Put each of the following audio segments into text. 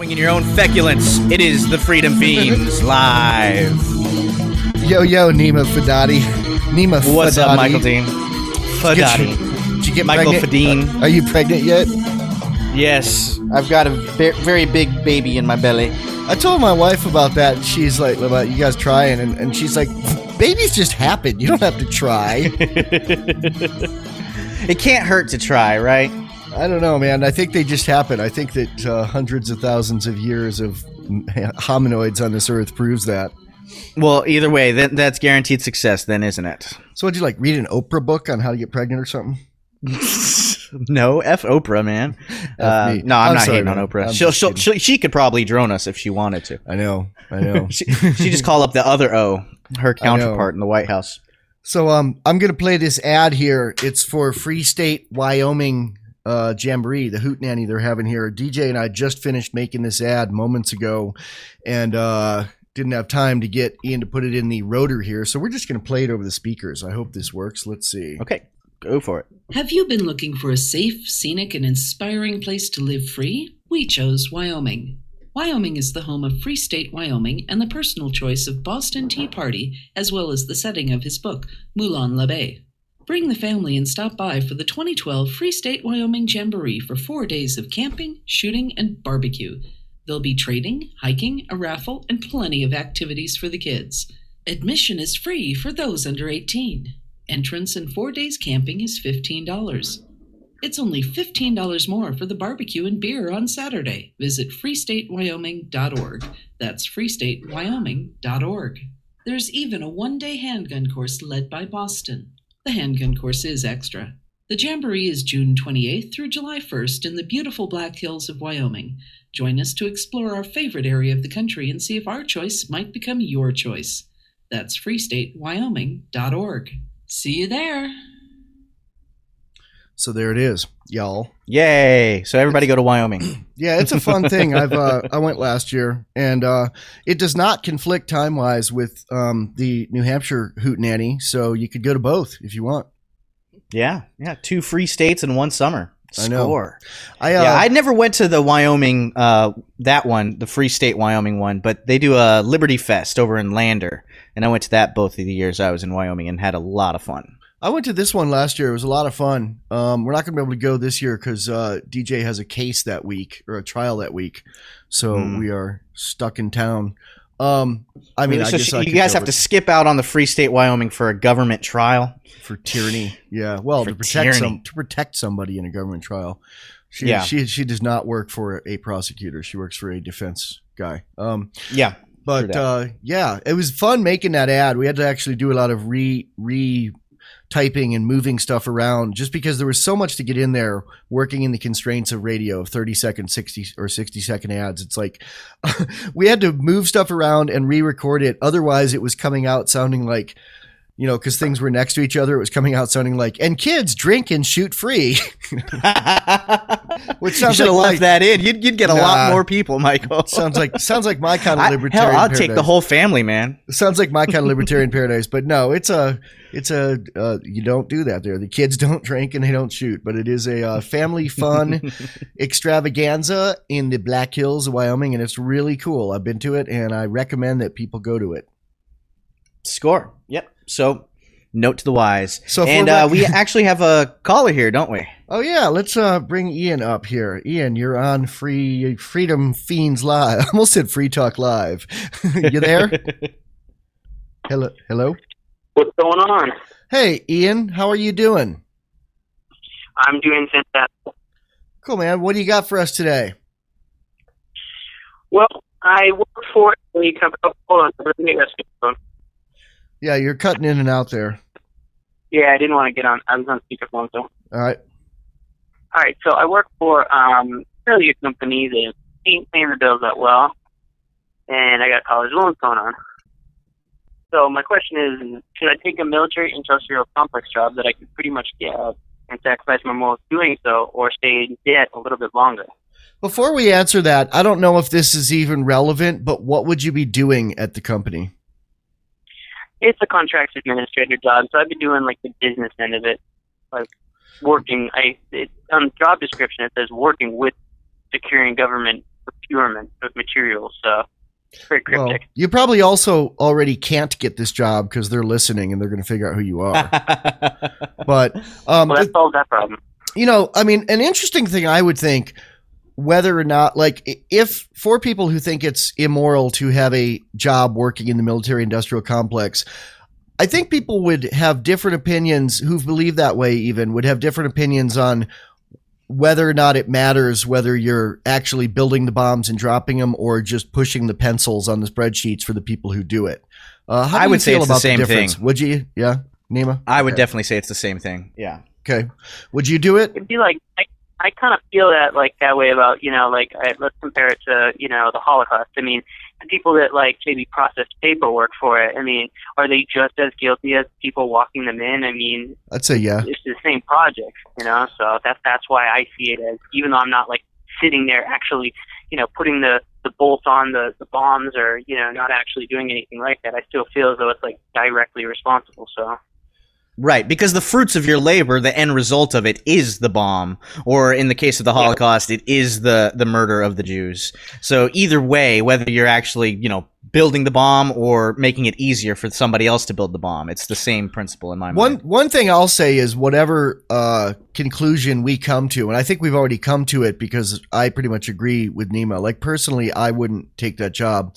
Swinging your own feculence. It is the Freedom Fiends live. Yo, Nima Fadati. What's up, Michael Dean? Fadati. Did you get Michael pregnant? Fadine. Are you pregnant yet? Yes, I've got a very big baby in my belly. I told my wife about that. She's like, about you guys trying, and she's like, babies just happen. You don't have to try. It can't hurt to try, right? I don't know, man. I think they just happen. I think that hundreds of thousands of years of hominoids on this earth proves that. Well, either way, that's guaranteed success then, isn't it? So what'd you like, read an Oprah book on how to get pregnant or something? No, F Oprah, man. F me. No, I'm not sorry, hating on man. Oprah. She could probably drone us if she wanted to. I know. she just call up the other O, her counterpart in the White House. So I'm going to play this ad here. It's for Free State, Wyoming Jamboree, the Hootenanny they're having here. DJ and I just finished making this ad moments ago and didn't have time to get Ian to put it in the rotor here. So we're just going to play it over the speakers. I hope this works. Let's see. Okay, go for it. Have you been looking for a safe, scenic, and inspiring place to live free? We chose Wyoming. Wyoming is the home of Free State, Wyoming, and the personal choice of Boston Tea Party, as well as the setting of his book, Moulin l'Abbé. Bring the family and stop by for the 2012 Free State, Wyoming Jamboree for 4 days of camping, shooting, and barbecue. There'll be trading, hiking, a raffle, and plenty of activities for the kids. Admission is free for those under 18. Entrance and 4 days camping is $15. It's only $15 more for the barbecue and beer on Saturday. Visit freestatewyoming.org. That's freestatewyoming.org. There's even a one-day handgun course led by Boston. The handgun course is extra. The Jamboree is June 28th through July 1st in the beautiful Black Hills of Wyoming. Join us to explore our favorite area of the country and see if our choice might become your choice. That's freestatewyoming.org. See you there. So there it is, y'all. Yay! So everybody go to Wyoming. Yeah, it's a fun thing. I went last year, and it does not conflict time-wise with the New Hampshire Hootenanny, so you could go to both if you want. Yeah, 2 free states in one summer. Score. I know. I never went to the Wyoming, that one, the Free State Wyoming one, but they do a Liberty Fest over in Lander, and I went to that both of the years I was in Wyoming and had a lot of fun. I went to this one last year. It was a lot of fun. We're not going to be able to go this year because DJ has a case that week or a trial that week, so we are stuck in town. I mean, I guess you guys have to skip out on the Free State Wyoming for a government trial for tyranny. Yeah, well, to protect somebody in a government trial. She does not work for a prosecutor. She works for a defense guy. Yeah. But it was fun making that ad. We had to actually do a lot of typing and moving stuff around just because there was so much to get in there working in the constraints of radio of 30-second, 60 or 60-second ads. It's like we had to move stuff around and re-record it. Otherwise, it was coming out sounding like, because things were next to each other, it was coming out sounding like, and kids drink and shoot free. Which sounds you should have left that in. You'd get a lot more people, Michael. sounds like my kind of libertarian I'll paradise. take the whole family, man. Sounds like my kind of libertarian paradise, but no, it's a you don't do that there. The kids don't drink and they don't shoot, but it is a family fun extravaganza in the Black Hills of Wyoming, and it's really cool. I've been to it, and I recommend that people go to it. Score. Yep. So, note to the wise. So we actually have a caller here, don't we? Oh yeah, let's bring Ian up here. Ian, you're on Freedom Fiends Live. I almost said Free Talk Live. You there? Hello. What's going on? Hey, Ian, how are you doing? I'm doing fantastic. Cool, man. What do you got for us today? Well, I work for a company. Hold on, let me get a speakerphone. Yeah, you're cutting in and out there. Yeah, I didn't want to get on. I was on speakerphone, so. All right. So I work for really a company that ain't paying the bills that well, and I got college loans going on. So my question is, should I take a military industrial complex job that I could pretty much get out and sacrifice my morals doing so, or stay in debt a little bit longer? Before we answer that, I don't know if this is even relevant, but what would you be doing at the company? It's a contracts administrator job, so I'd be doing like the business end of it, like working. On the job description it says working with securing government procurement of materials. So it's very Well, cryptic. you probably also already can't get this job because they're listening and they're going to figure out who you are. But Well, that solves that problem. I mean, an interesting thing I would think, whether or not, like, if for people who think it's immoral to have a job working in the military industrial complex, I think people would have different opinions who believe that way, even would have different opinions on whether or not it matters whether you're actually building the bombs and dropping them or just pushing the pencils on the spreadsheets for the people who do it. How do I would you say feel it's the about same difference? thing. Would you? Yeah, Nima? I would Okay. definitely say it's the same thing. Yeah. Okay. Would you do it? It'd be like I kind of feel that way about let's compare it to the Holocaust. I mean, the people that maybe process paperwork for it. I mean, are they just as guilty as people walking them in? I mean, I'd say yeah. it's the same project, So that's why I see it as, even though I'm not sitting there actually putting the bolts on the bombs or not actually doing anything like that. I still feel as though it's directly responsible. So. Right, because the fruits of your labor, the end result of it is the bomb, or in the case of the Holocaust, it is the murder of the Jews. So either way, whether you're actually, building the bomb or making it easier for somebody else to build the bomb, it's the same principle in my mind. One thing I'll say is whatever conclusion we come to, and I think we've already come to it because I pretty much agree with Nima. Personally, I wouldn't take that job.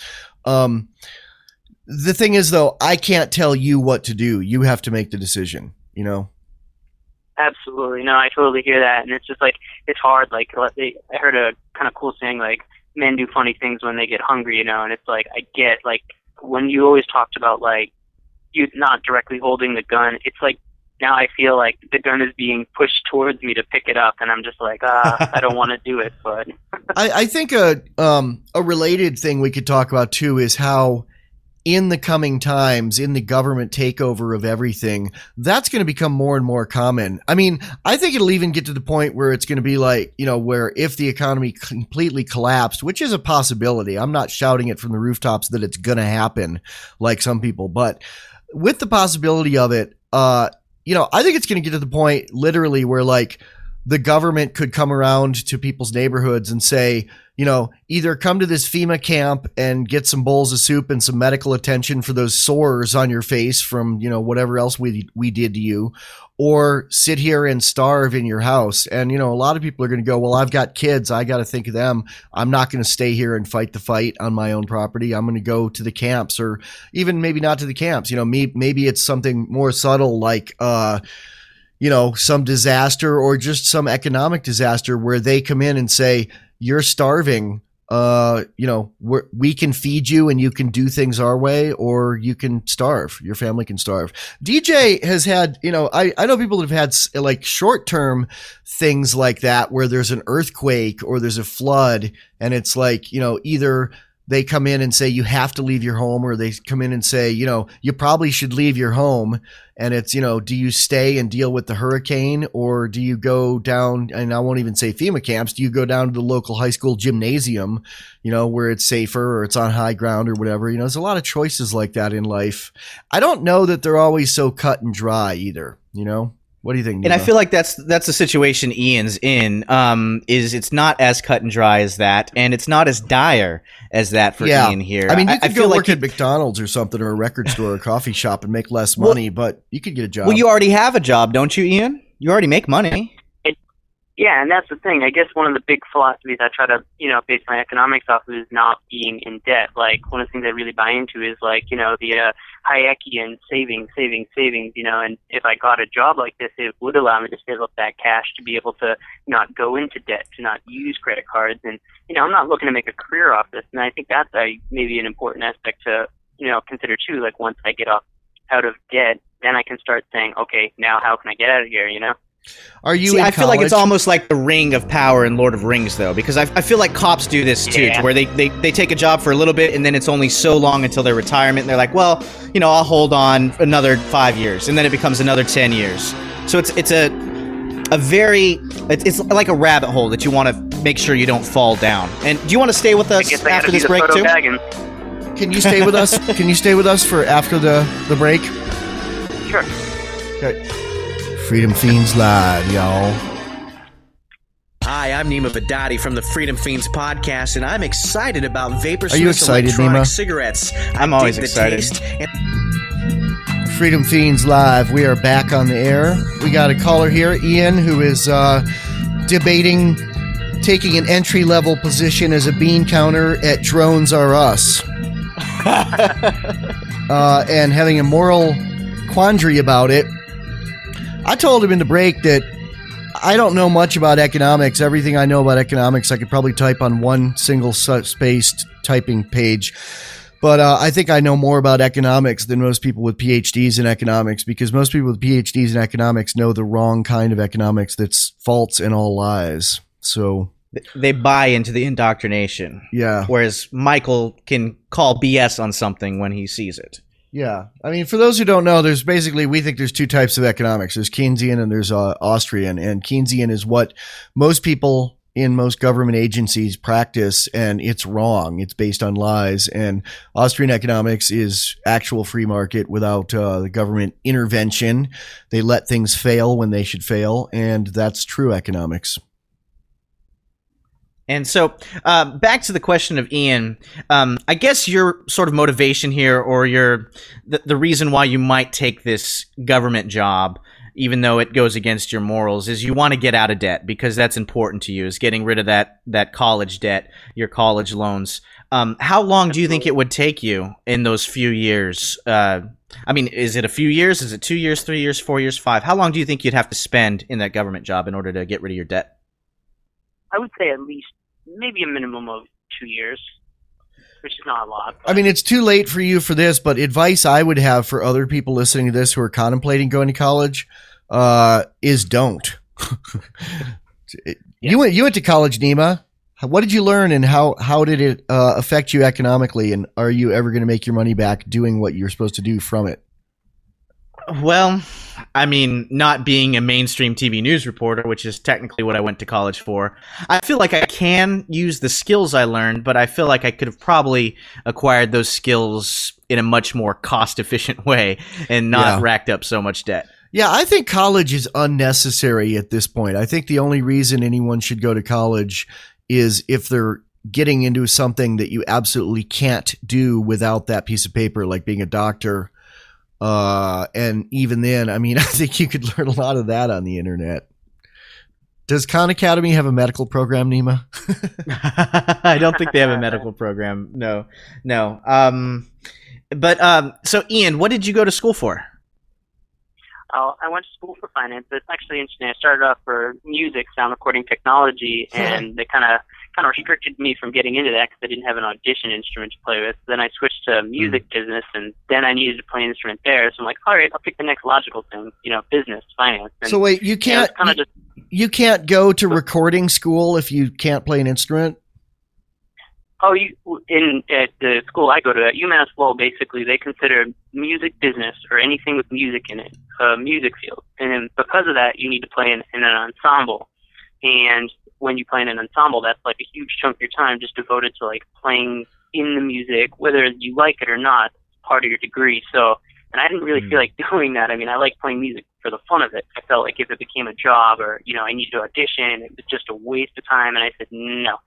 The thing is, though, I can't tell you what to do. You have to make the decision, Absolutely. No, I totally hear that. And it's just it's hard. I heard a kind of cool saying, men do funny things when they get hungry, and it's I get, when you always talked about, you not directly holding the gun, it's now I feel like the gun is being pushed towards me to pick it up, and I'm just I don't want to do it, but. I think a related thing we could talk about, too, is how in the coming times, in the government takeover of everything, that's going to become more and more common. I mean, I think it'll even get to the point where it's going to be where if the economy completely collapsed, which is a possibility, I'm not shouting it from the rooftops that it's going to happen like some people, but with the possibility of it, I think it's going to get to the point literally where the government could come around to people's neighborhoods and say, either come to this FEMA camp and get some bowls of soup and some medical attention for those sores on your face from, whatever else we did to you, or sit here and starve in your house. And, a lot of people are going to go, well, I've got kids. I got to think of them. I'm not going to stay here and fight the fight on my own property. I'm going to go to the camps, or even maybe not to the camps. Maybe it's something more subtle some disaster or just some economic disaster where they come in and say, you're starving. We can feed you and you can do things our way, or you can starve. Your family can starve. DJ has had, I know people that have had short term things like that where there's an earthquake or there's a flood, and it's either they come in and say you have to leave your home, or they come in and say, you probably should leave your home. And it's, do you stay and deal with the hurricane, or do you go down, and I won't even say FEMA camps, do you go down to the local high school gymnasium, where it's safer or it's on high ground or whatever? There's a lot of choices like that in life. I don't know that they're always so cut and dry either, What do you think, Nima? And I feel like that's the situation Ian's in. Is it's not as cut and dry as that, and it's not as dire as that for Ian here. I mean, you could go feel work at McDonald's or something, or a record store or a coffee shop and make less money, but you could get a job. Well, you already have a job, don't you, Ian? You already make money. Yeah, and that's the thing. I guess one of the big philosophies I try to, base my economics off of is not being in debt. One of the things I really buy into is the Hayekian savings, and if I got a job like this, it would allow me to save up that cash to be able to not go into debt, to not use credit cards. And, I'm not looking to make a career off this. And I think that's maybe an important aspect to, consider too. Once I get out of debt, then I can start saying, okay, now how can I get out of here, Are you? See, in I feel like it's college? almost like the Ring of Power in Lord of Rings, though, because I feel like cops do this too, to where they take a job for a little bit, and then it's only so long until their retirement, and they're like, well, I'll hold on another 5 years, and then it becomes another 10 years. So it's like a rabbit hole that you want to make sure you don't fall down. And do you want to stay with us after this break too? Can you stay with us? Can you stay with us for after the break? Sure. Okay. Freedom Fiends Live, y'all. Hi, I'm Nima Vadati from the Freedom Fiends podcast, and I'm excited about Vapor Are you excited, electronic Nima? cigarettes. I'm always excited. Freedom Fiends Live. We are back on the air. We got a caller here, Ian, who is debating taking an entry-level position as a bean counter at Drones R Us. And having a moral quandary about it. I told him in the break that I don't know much about economics. Everything I know about economics, I could probably type on one single spaced typing page. But I think I know more about economics than most people with PhDs in economics, because most people with PhDs in economics know the wrong kind of economics that's false and all lies. So They buy into the indoctrination. yeah. Whereas Michael can call BS on something when he sees it. Yeah. I mean, for those who don't know, we think there's two types of economics. There's Keynesian and there's Austrian. And Keynesian is what most people in most government agencies practice, and it's wrong. It's based on lies. And Austrian economics is actual free market without the government intervention. They let things fail when they should fail, and that's true economics. And so, back to the question of Ian, I guess your sort of motivation here, or the reason why you might take this government job, even though it goes against your morals, is you want to get out of debt, because that's important to you, is getting rid of that college debt, your college loans. How long do you think it would take you in those few years? I mean, is it a few years? Is it 2 years, 3 years, 4 years, 5? How long do you think you'd have to spend in that government job in order to get rid of your debt? I would say at least maybe a minimum of 2 years, which is not a lot. I mean, it's too late for you for this, but advice I would have for other people listening to this who are contemplating going to college is don't. You went to college, Nima. What did you learn, and how did it affect you economically? And are you ever going to make your money back doing what you're supposed to do from it? Well, I mean, not being a mainstream TV news reporter, which is technically what I went to college for, I feel like I can use the skills I learned, but I feel like I could have probably acquired those skills in a much more cost-efficient way and not racked up so much debt. Yeah, I think college is unnecessary at this point. I think the only reason anyone should go to college is if they're getting into something that you absolutely can't do without that piece of paper, like being a doctor. And even then, I mean, I think you could learn a lot of that on the internet. Does Khan Academy have a medical program, Nima? I don't think they have a medical program. No. So Ian, what did you go to school for? I went to school for finance. It's actually interesting. I started off for music, sound recording technology, and they kind of restricted me from getting into that because I didn't have an audition instrument to play with. Then I switched to music business, and then I needed to play an instrument there. So I'm like, all right, I'll pick the next logical thing, business, finance. And, so wait, you can't you can't go to recording school if you can't play an instrument? Oh, at the school I go to, at UMass Lowell, basically they consider music business or anything with music in it a music field, and then because of that, you need to play in an ensemble. And when you play in an ensemble, that's like a huge chunk of your time just devoted to like playing in the music, whether you like it or not. It's part of your degree. So, and I didn't really feel like doing that. I mean, I like playing music for the fun of it. I felt like if it became a job or I needed to audition, it was just a waste of time. And I said no.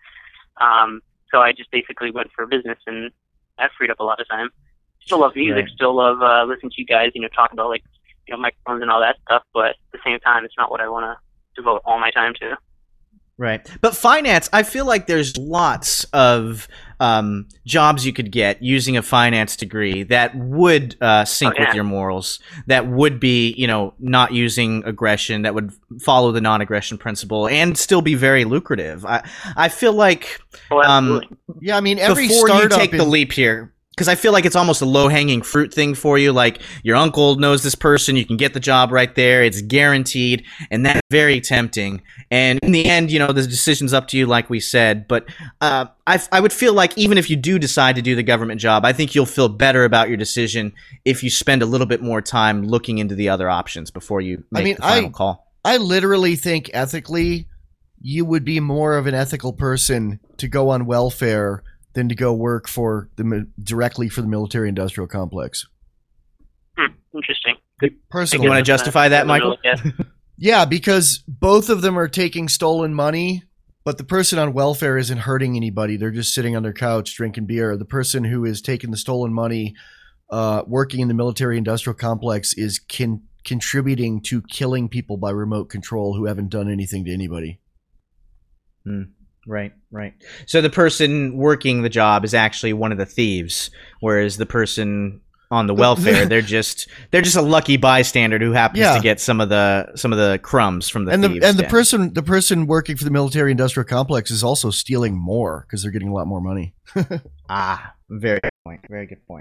So I just basically went for business, and that freed up a lot of time. Still love music, still love listening to you guys, talk about like, microphones and all that stuff, but at the same time, it's not what I want to devote all my time to. Right. But finance, I feel like there's lots of jobs you could get using a finance degree that would sync with your morals, that would be, not using aggression, that would follow the non-aggression principle and still be very lucrative. I feel like yeah, I mean, every before you startup take the leap here, because I feel like it's almost a low-hanging fruit thing for you. Like, your uncle knows this person, you can get the job right there, it's guaranteed, and that's very tempting. And in the end, the decision's up to you, like we said. But I would feel like even if you do decide to do the government job, I think you'll feel better about your decision if you spend a little bit more time looking into the other options before you make the final call. I literally think ethically, you would be more of an ethical person to go on welfare than to go work directly for the military-industrial complex. Interesting. Personally, you want to justify that, Michael? Yeah, because both of them are taking stolen money But the person on welfare isn't hurting anybody. They're just sitting on their couch drinking beer. The person who is taking the stolen money, working in the military-industrial complex, is contributing to killing people by remote control who haven't done anything to anybody. Right. So the person working the job is actually one of the thieves, whereas the person on the welfare, they're just a lucky bystander who happens to get some of the crumbs from the thieves. And the person working for the military industrial complex is also stealing more because they're getting a lot more money. Very good point. Very good point.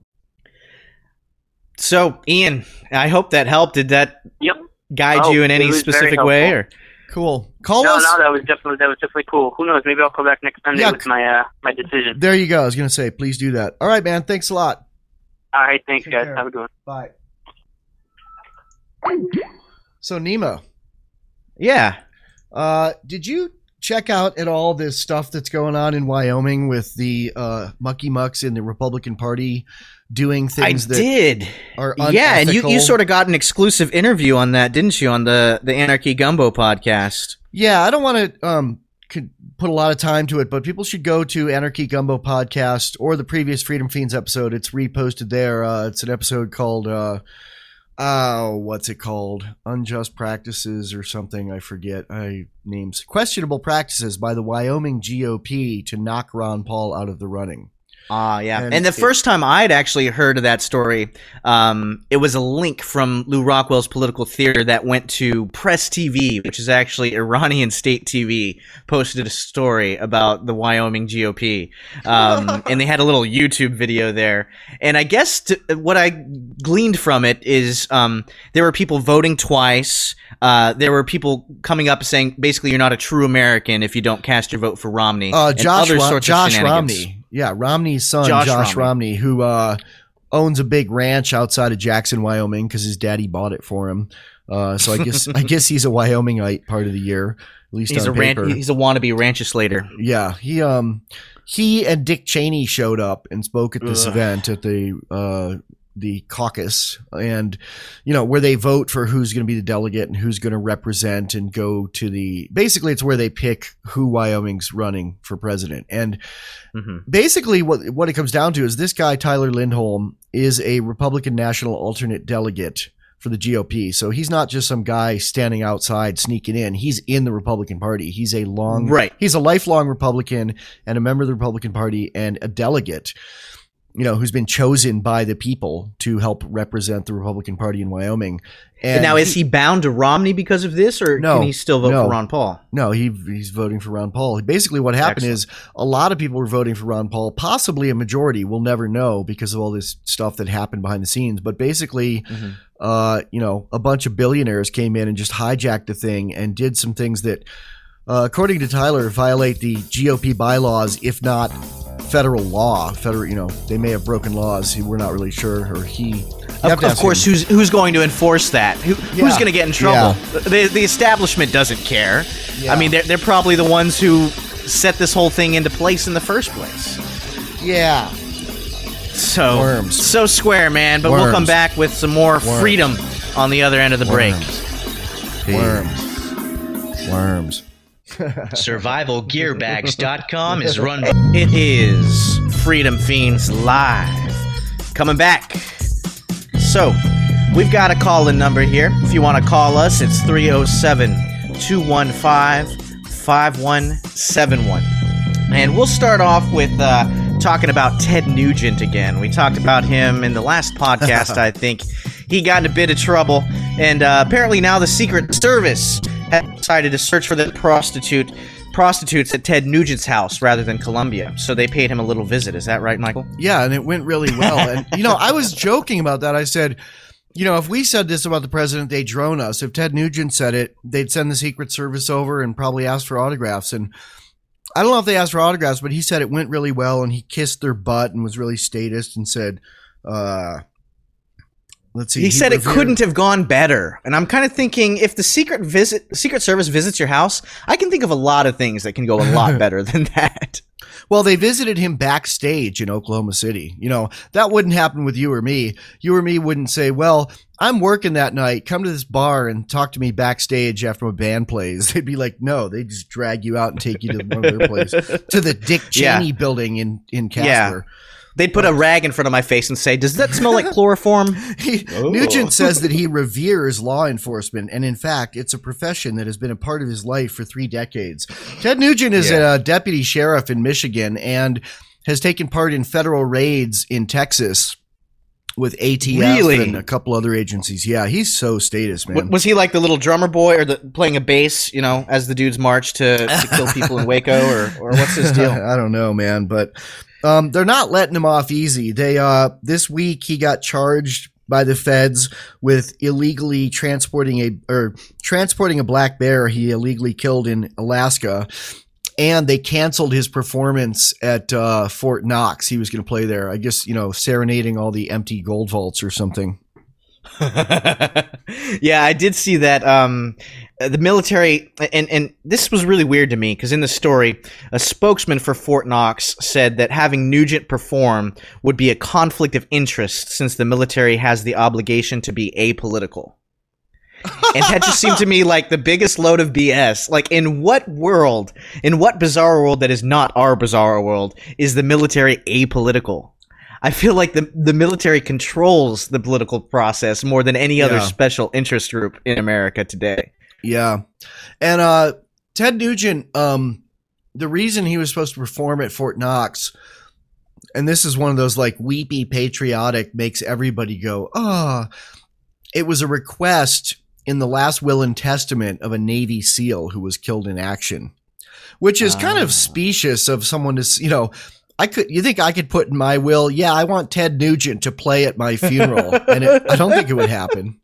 So, Ian, I hope that helped. Did that guide you in any specific way? Or cool. Call us. No, that was definitely cool. Who knows? Maybe I'll call back next Sunday with my decision. There you go. I was gonna say, please do that. All right, man. Thanks a lot. All right, thanks, Take guys. care. Have a good one. Bye. So, Nemo. Yeah. Did you check out at all this stuff that's going on in Wyoming with the mucky mucks in the Republican Party doing things are unethical? Yeah, and you sort of got an exclusive interview on that, didn't you, on the Anarchy Gumbo podcast? Yeah, I don't want to put a lot of time to it, but people should go to Anarchy Gumbo podcast or the previous Freedom Fiends episode. It's reposted there. It's an episode called what's it called? Unjust Practices or something. I forget. Names. Questionable Practices by the Wyoming GOP to knock Ron Paul out of the running. Yeah. And the first time I'd actually heard of that story, it was a link from Lou Rockwell's Political Theater that went to Press TV, which is actually Iranian state TV, posted a story about the Wyoming GOP. And they had a little YouTube video there. And I guess what I gleaned from it is there were people voting twice. There were people coming up saying, basically, you're not a true American if you don't cast your vote for Romney. Josh Romney. Yeah, Romney's son, Josh Romney, who owns a big ranch outside of Jackson, Wyoming, because his daddy bought it for him. So I guess he's a Wyomingite part of the year, at least he's on paper. He's a wannabe ranchislator. Yeah, he and Dick Cheney showed up and spoke at this event at the caucus, and where they vote for who's going to be the delegate and who's going to represent and go to basically it's where they pick who Wyoming's running for president. And basically what it comes down to is this guy Tyler Lindholm is a Republican national alternate delegate for the GOP. So he's not just some guy standing outside sneaking in. He's in the Republican Party. He's a lifelong Republican and a member of the Republican Party and a delegate, who's been chosen by the people to help represent the Republican Party in Wyoming. And now, is he bound to Romney because of this, or can he still vote for Ron Paul? No, he's voting for Ron Paul. Basically, what happened is a lot of people were voting for Ron Paul, possibly a majority. We'll never know because of all this stuff that happened behind the scenes. But basically, a bunch of billionaires came in and just hijacked the thing and did some things that, according to Tyler, violate the GOP bylaws, if not federal law. They may have broken laws. We're not really sure. Or of course, who's going to enforce that? Who's going to get in trouble? Yeah. The establishment doesn't care. Yeah. I mean, they're probably the ones who set this whole thing into place in the first place. Yeah. So Worms. So square, man. But we'll come back with some more freedom on the other end of the break. Worms. SurvivalGearbags.com is run. It is Freedom Fiends Live. Coming back. So, we've got a call-in number here. If you want to call us, it's 307-215-5171. And we'll start off with talking about Ted Nugent again. We talked about him in the last podcast, I think. He got in a bit of trouble, and apparently now the Secret Service has decided to search for the prostitutes at Ted Nugent's house rather than Columbia. So they paid him a little visit. Is that right, Michael? Yeah, and it went really well. And, I was joking about that. I said, if we said this about the president, they'd drone us. If Ted Nugent said it, they'd send the Secret Service over and probably ask for autographs. And I don't know if they asked for autographs, but he said it went really well, and he kissed their butt and was really statist and said, let's see. He said it couldn't have gone better. And I'm kind of thinking, if the Secret Service visits your house, I can think of a lot of things that can go a lot better than that. Well, they visited him backstage in Oklahoma City. You know, that wouldn't happen with you or me. You or me wouldn't say, well, I'm working that night. Come to this bar and talk to me backstage after my band plays. They'd be like, no, they just drag you out and take you to one of their places, to the Dick Cheney building in Casper. Yeah. They'd put a rag in front of my face and say, does that smell like chloroform? Nugent says that he reveres law enforcement, and in fact, it's a profession that has been a part of his life for 3 decades. Ted Nugent is a deputy sheriff in Michigan and has taken part in federal raids in Texas with ATF and a couple other agencies. Yeah, he's so status, man. Was he like the little drummer boy or playing a bass, you know, as the dudes march to kill people in Waco, or what's his deal? I don't know, man, but they're not letting him off easy. They this week he got charged by the feds with illegally transporting a black bear he illegally killed in Alaska. And they canceled his performance at Fort Knox. He was going to play there, I guess, you know, serenading all the empty gold vaults or something. Yeah, I did see that. The military, and this was really weird to me because in the story, a spokesman for Fort Knox said that having Nugent perform would be a conflict of interest since the military has the obligation to be apolitical. And that just seemed to me like the biggest load of BS. Like, in what bizarre world that is not our bizarre world is the military apolitical? I feel like the military controls the political process more than any other special interest group in America today. Yeah. And Ted Nugent, the reason he was supposed to perform at Fort Knox, and this is one of those like weepy patriotic, makes everybody go, it was a request in the last will and testament of a Navy SEAL who was killed in action, which is kind of specious of someone to, you know, you think I could put in my will, yeah, I want Ted Nugent to play at my funeral, and I don't think it would happen.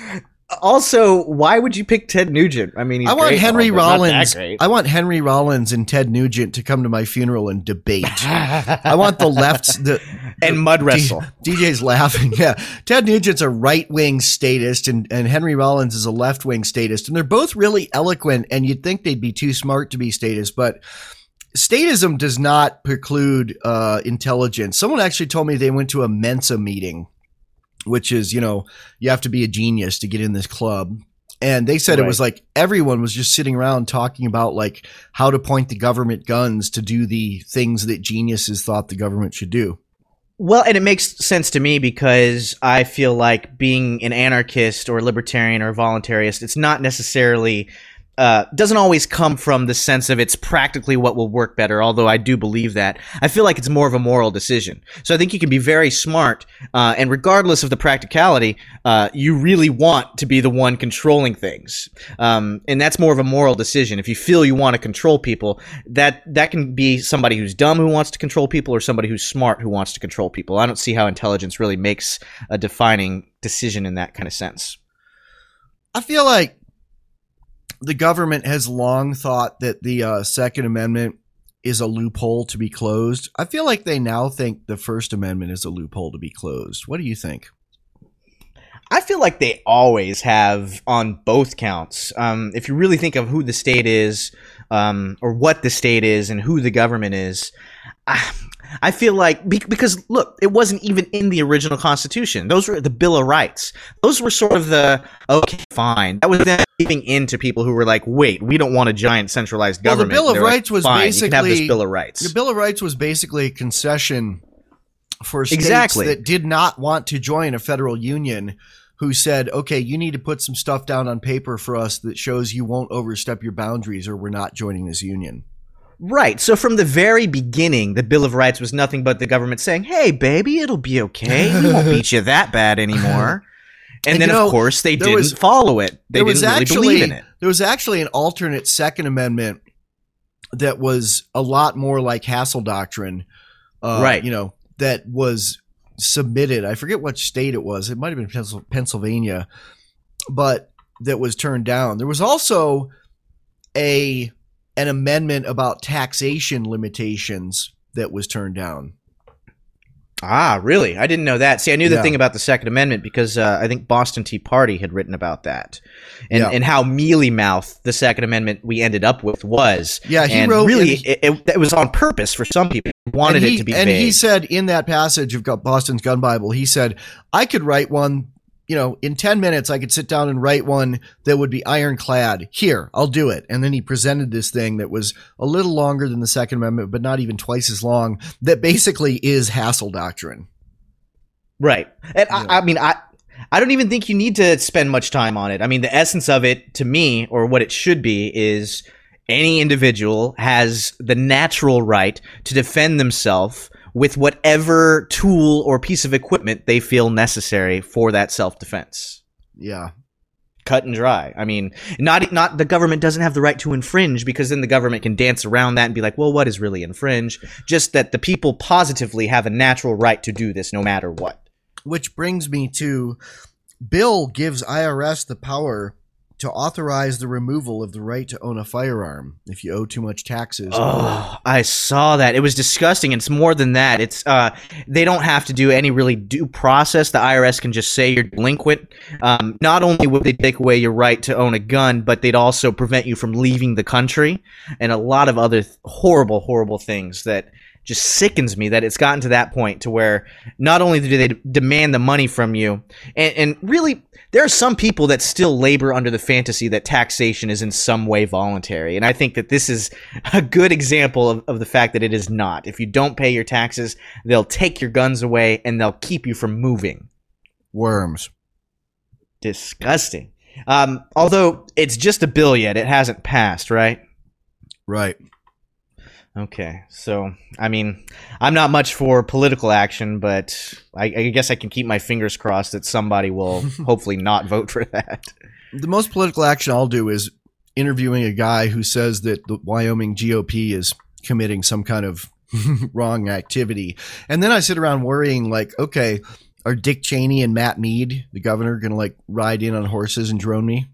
Also, why would you pick Ted Nugent? I mean, I want Henry Rollins. I want Henry Rollins and Ted Nugent to come to my funeral and debate. I want the left's and mud wrestle. DJ's laughing. Yeah, Ted Nugent's a right-wing statist, and Henry Rollins is a left-wing statist, and they're both really eloquent. And you'd think they'd be too smart to be statists, but statism does not preclude intelligence. Someone actually told me they went to a Mensa meeting, which is, you know, you have to be a genius to get in this club. And they said It was like everyone was just sitting around talking about like how to point the government guns to do the things that geniuses thought the government should do. Well, and it makes sense to me because I feel like being an anarchist or libertarian or voluntarist, it's not necessarily doesn't always come from the sense of it's practically what will work better, although I do believe that. I feel like it's more of a moral decision. So I think you can be very smart, and regardless of the practicality, you really want to be the one controlling things. And that's more of a moral decision. If you feel you want to control people, that can be somebody who's dumb who wants to control people or somebody who's smart who wants to control people. I don't see how intelligence really makes a defining decision in that kind of sense. I feel like the government has long thought that the Second Amendment is a loophole to be closed. I feel like they now think the First Amendment is a loophole to be closed. What do you think? I feel like they always have on both counts. If you really think of who the state is, or what the state is and who the government is, I feel like because look, it wasn't even in the original Constitution. Those were the Bill of Rights. Those were sort of the okay, fine. That was them giving in to people who were like, wait, we don't want a giant centralized government. Well, the Bill of Rights was basically you can have this Bill of Rights. The Bill of Rights was basically a concession for states that did not want to join a federal union, who said, okay, you need to put some stuff down on paper for us that shows you won't overstep your boundaries or we're not joining this union. Right. So from the very beginning, the Bill of Rights was nothing but the government saying, hey, baby, it'll be okay. We won't beat you that bad anymore. And then, of course, they didn't follow it. They didn't really believe in it. There was actually an alternate Second Amendment that was a lot more like Hassel Doctrine, right? You know, that was submitted. I forget what state it was. It might have been Pennsylvania, but that was turned down. There was also an amendment about taxation limitations that was turned down. Ah, really? I didn't know that. See, I knew the Yeah. thing about the Second Amendment because I think Boston Tea Party had written about that, and Yeah. and how mealy-mouthed the Second Amendment we ended up with was. Yeah, he and wrote- really and it was on purpose for some people. They wanted it to be and vague. he said in that passage of Boston's Gun Bible, he said, I could write one, in 10 minutes, I could sit down and write one that would be ironclad. Here, I'll do it. And then he presented this thing that was a little longer than the Second Amendment, but not even twice as long, that basically is Hassel Doctrine. Right. And Yeah. I mean, I don't even think you need to spend much time on it. I mean, the essence of it to me, or what it should be, is any individual has the natural right to defend themselves with whatever tool or piece of equipment they feel necessary for that self-defense. Yeah. Cut and dry. I mean, not the government doesn't have the right to infringe, because then the government can dance around that and be like, well, what is really infringe? Just that the people positively have a natural right to do this no matter what. Which brings me to bill gives IRS the power to authorize the removal of the right to own a firearm if you owe too much taxes. Oh, I saw that. It was disgusting. It's more than that. It's they don't have to do any really due process. The IRS can just say you're delinquent. Not only would they take away your right to own a gun, but they'd also prevent you from leaving the country, and a lot of other horrible, horrible things that just sickens me that it's gotten to that point to where not only do they demand the money from you, and really there are some people that still labor under the fantasy that taxation is in some way voluntary. And I think that this is a good example of the fact that it is not. If you don't pay your taxes, they'll take your guns away and they'll keep you from moving. Worms. Disgusting. Although it's just a bill yet. It hasn't passed, right? Right. Okay, so, I mean, I'm not much for political action, but I guess I can keep my fingers crossed that somebody will hopefully not vote for that. The most political action I'll do is interviewing a guy who says that the Wyoming GOP is committing some kind of wrong activity. And then I sit around worrying, like, okay, are Dick Cheney and Matt Mead, the governor, going to like ride in on horses and drone me?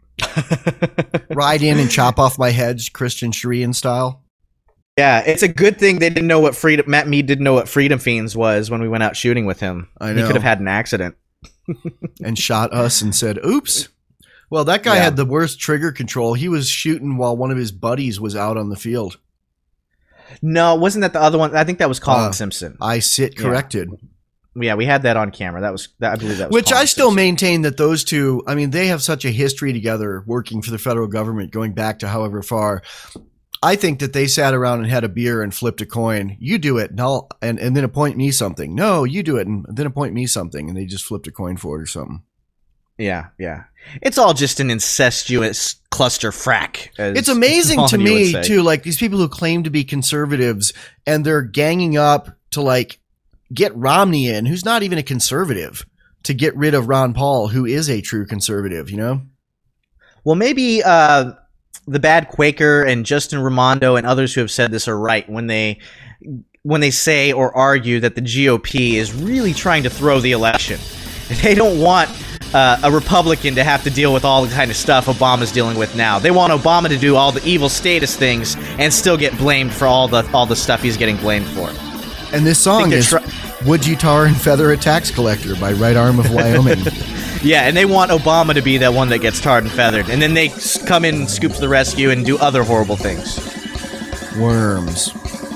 Ride in and chop off my head, Christian Sharian style? Yeah, it's a good thing they didn't know what freedom. Matt Mead didn't know what Freedom Fiends was when we went out shooting with him. I know. He could have had an accident. And shot us and said, oops. Well, that guy Yeah. had the worst trigger control. He was shooting while one of his buddies was out on the field. No, wasn't that the other one? I think that was Colin Uh, Simpson. I sit corrected. Yeah, we had that on camera. I believe that was Which Colin I still Simpson. maintain that those two, I mean, they have such a history together working for the federal government going back to however far. I think that they sat around and had a beer and flipped a coin. You do it and then appoint me something. No, you do it and then appoint me something. And they just flipped a coin for it or something. Yeah. It's all just an incestuous cluster frack. It's amazing to Vaughn, you would me say. too, like these people who claim to be conservatives and they're ganging up to like get Romney in, who's not even a conservative, to get rid of Ron Paul, who is a true conservative, you know? Well, maybe the Bad Quaker and Justin Raimondo and others who have said this are right when they say or argue that the GOP is really trying to throw the election. They don't want a Republican to have to deal with all the kind of stuff Obama's dealing with now. They want Obama to do all the evil status things and still get blamed for all the stuff he's getting blamed for. And this song they're is Would You Tar and Feather a Tax Collector by Right Arm of Wyoming. Yeah, and they want Obama to be that one that gets tarred and feathered. And then they come in and scoop to the rescue and do other horrible things. Worms.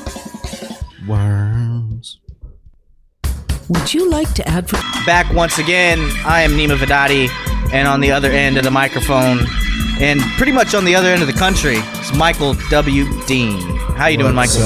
Would you like to advertise? Back once again, I am Nima Vedati, and on the other end of the microphone, and pretty much on the other end of the country, is Michael W. Dean. How you doing, Michael?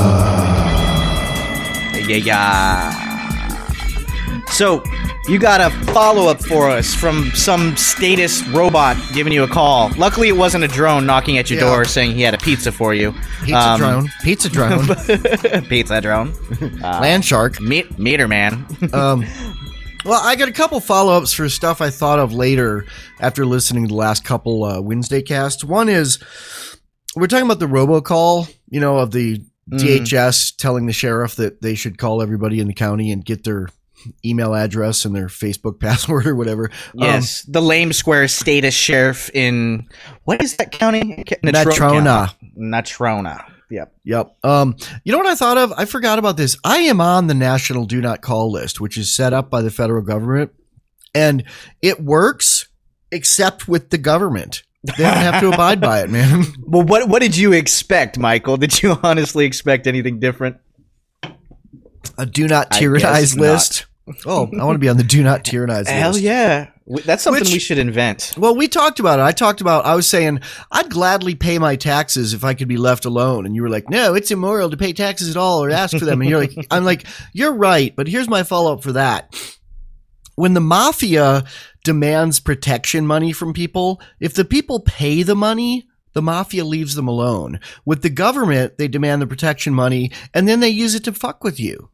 Yeah. So, you got a follow-up for us from some statist robot giving you a call. Luckily, it wasn't a drone knocking at your Yeah. door saying he had a pizza for you. Pizza drone. Pizza drone. Pizza drone. Land shark. Meter man. Well, I got a couple follow-ups for stuff I thought of later after listening to the last couple Wednesday casts. One is, we're talking about the robocall, of the DHS telling the sheriff that they should call everybody in the county and get their email address and their Facebook password or whatever. Yes, the lame square statist sheriff in, what is that county? Natrona. Natrona. Yep. Yep. You know what I thought of? I forgot about this. I am on the National Do Not Call list, which is set up by the federal government, and it works except with the government. They don't have to abide by it, man. Well, what did you expect, Michael? Did you honestly expect anything different? A do not I tyrannize guess list. Oh, I want to be on the do not tyrannize Hell list. yeah. That's something Which- we should invent. Well, we talked about it. I was saying I'd gladly pay my taxes if I could be left alone. And you were like, no, it's immoral to pay taxes at all or ask for them. And I'm like, you're right. But here's my follow up for that. When the mafia demands protection money from people, if the people pay the money, the mafia leaves them alone. With the government, they demand the protection money and then they use it to fuck with you.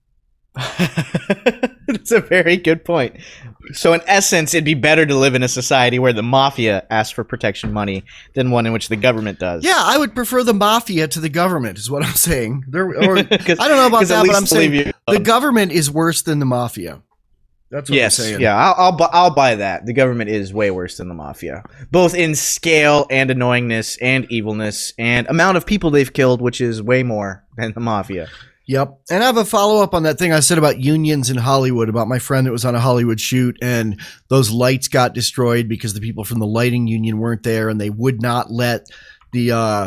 That's a very good point. So in essence, it'd be better to live in a society where the mafia asks for protection money than one in which the government does. Yeah, I would prefer the mafia to the government, is what I'm saying. I don't know about 'Cause that, at but I'm least they'll leave saying you the alone. government is worse than the mafia. That's what Yes, I'm saying. yeah, I'll buy that. The government is way worse than the mafia, both in scale and annoyingness and evilness and amount of people they've killed, which is way more than the mafia. Yep. And I have a follow up on that thing I said about unions in Hollywood, about my friend that was on a Hollywood shoot and those lights got destroyed because the people from the lighting union weren't there and they would not let the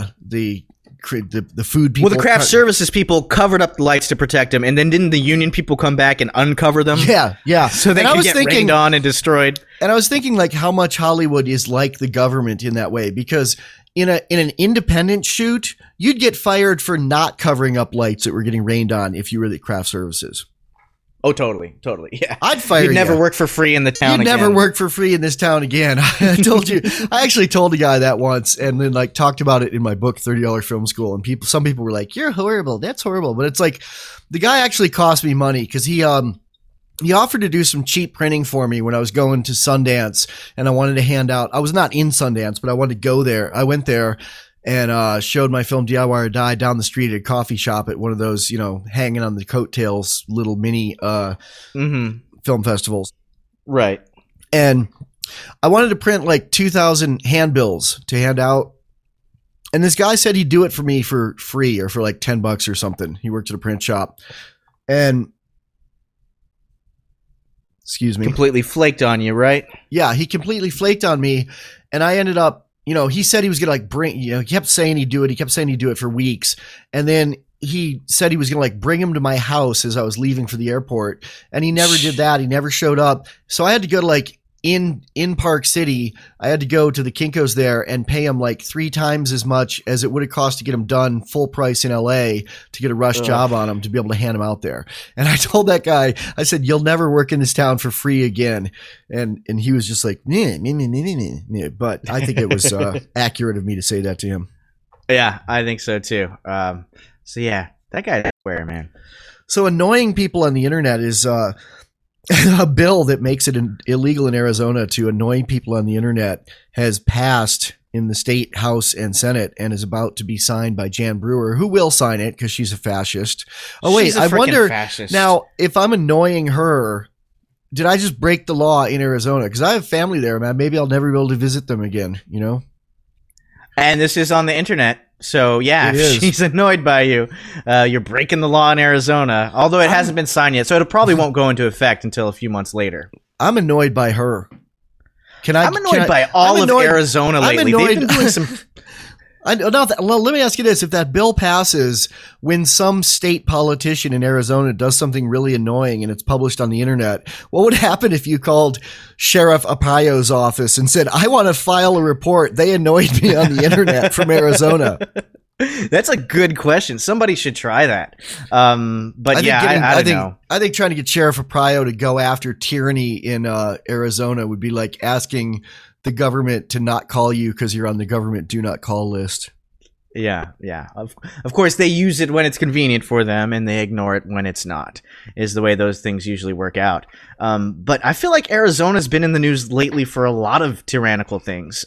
food people. Well, the craft services people covered up the lights to protect them, and then didn't the union people come back and uncover them? Yeah. So they And I could was get thinking- rained on and destroyed. And I was thinking like how much Hollywood is like the government in that way, because in an independent shoot, you'd get fired for not covering up lights that were getting rained on if you were the craft services. Oh, totally, yeah. I'd fire You'd never you. work for free in the town. You'd never again. work for free in this town again. I told you. I actually told a guy that once, and then like talked about it in my book, $30 Film School. And some people were like, "You're horrible. That's horrible." But it's like the guy actually cost me money because he offered to do some cheap printing for me when I was going to Sundance, and I wanted to hand out. I was not in Sundance, but I wanted to go there. I went there and showed my film DIY or Die down the street at a coffee shop at one of those, hanging on the coattails little mini film festivals. Right. And I wanted to print like 2,000 handbills to hand out. And this guy said he'd do it for me for free or for like $10 or something. He worked at a print shop. And excuse me. Completely flaked on you, right? Yeah, he completely flaked on me. And I ended up, he said he was going to he kept saying he'd do it. He kept saying he'd do it for weeks. And then he said he was going to bring him to my house as I was leaving for the airport. And he never did that. He never showed up. So I had to go to in Park City. I had to go to the Kinko's there and pay him 3 times as much as it would have cost to get him done full price in LA to get a rush job on him to be able to hand him out there. And I told that guy, I said, "You'll never work in this town for free again." And he was just like, "Meh, meh, meh, meh, meh, meh." But I think it was accurate of me to say that to him. Yeah, I think so too. So yeah, that guy's everywhere, man. So annoying people on the internet is a bill that makes it illegal in Arizona to annoy people on the internet has passed in the state house and Senate and is about to be signed by Jan Brewer, who will sign it because she's a fascist. Oh wait, She's a I frickin' wonder fascist. now if I'm annoying her, did I just break the law in Arizona? Because I have family there, man. Maybe I'll never be able to visit them again, And this is on the internet. So yeah, It if is. she's annoyed by you, you're breaking the law in Arizona, although it hasn't been signed yet. So it probably won't go into effect until a few months later. I'm annoyed by her. I'm annoyed by all of Arizona I'm lately. They've been annoyed- doing some... Well, let me ask you this. If that bill passes, when some state politician in Arizona does something really annoying and it's published on the internet, what would happen if you called Sheriff Arpaio's office and said, "I want to file a report. They annoyed me on the internet from Arizona"? That's a good question. Somebody should try that. But I don't know. I think trying to get Sheriff Arpaio to go after tyranny in Arizona would be like asking the government to not call you because you're on the government do not call list. Yeah. Of course, they use it when it's convenient for them, and they ignore it when it's not. Is the way those things usually work out. But I feel like Arizona's been in the news lately for a lot of tyrannical things.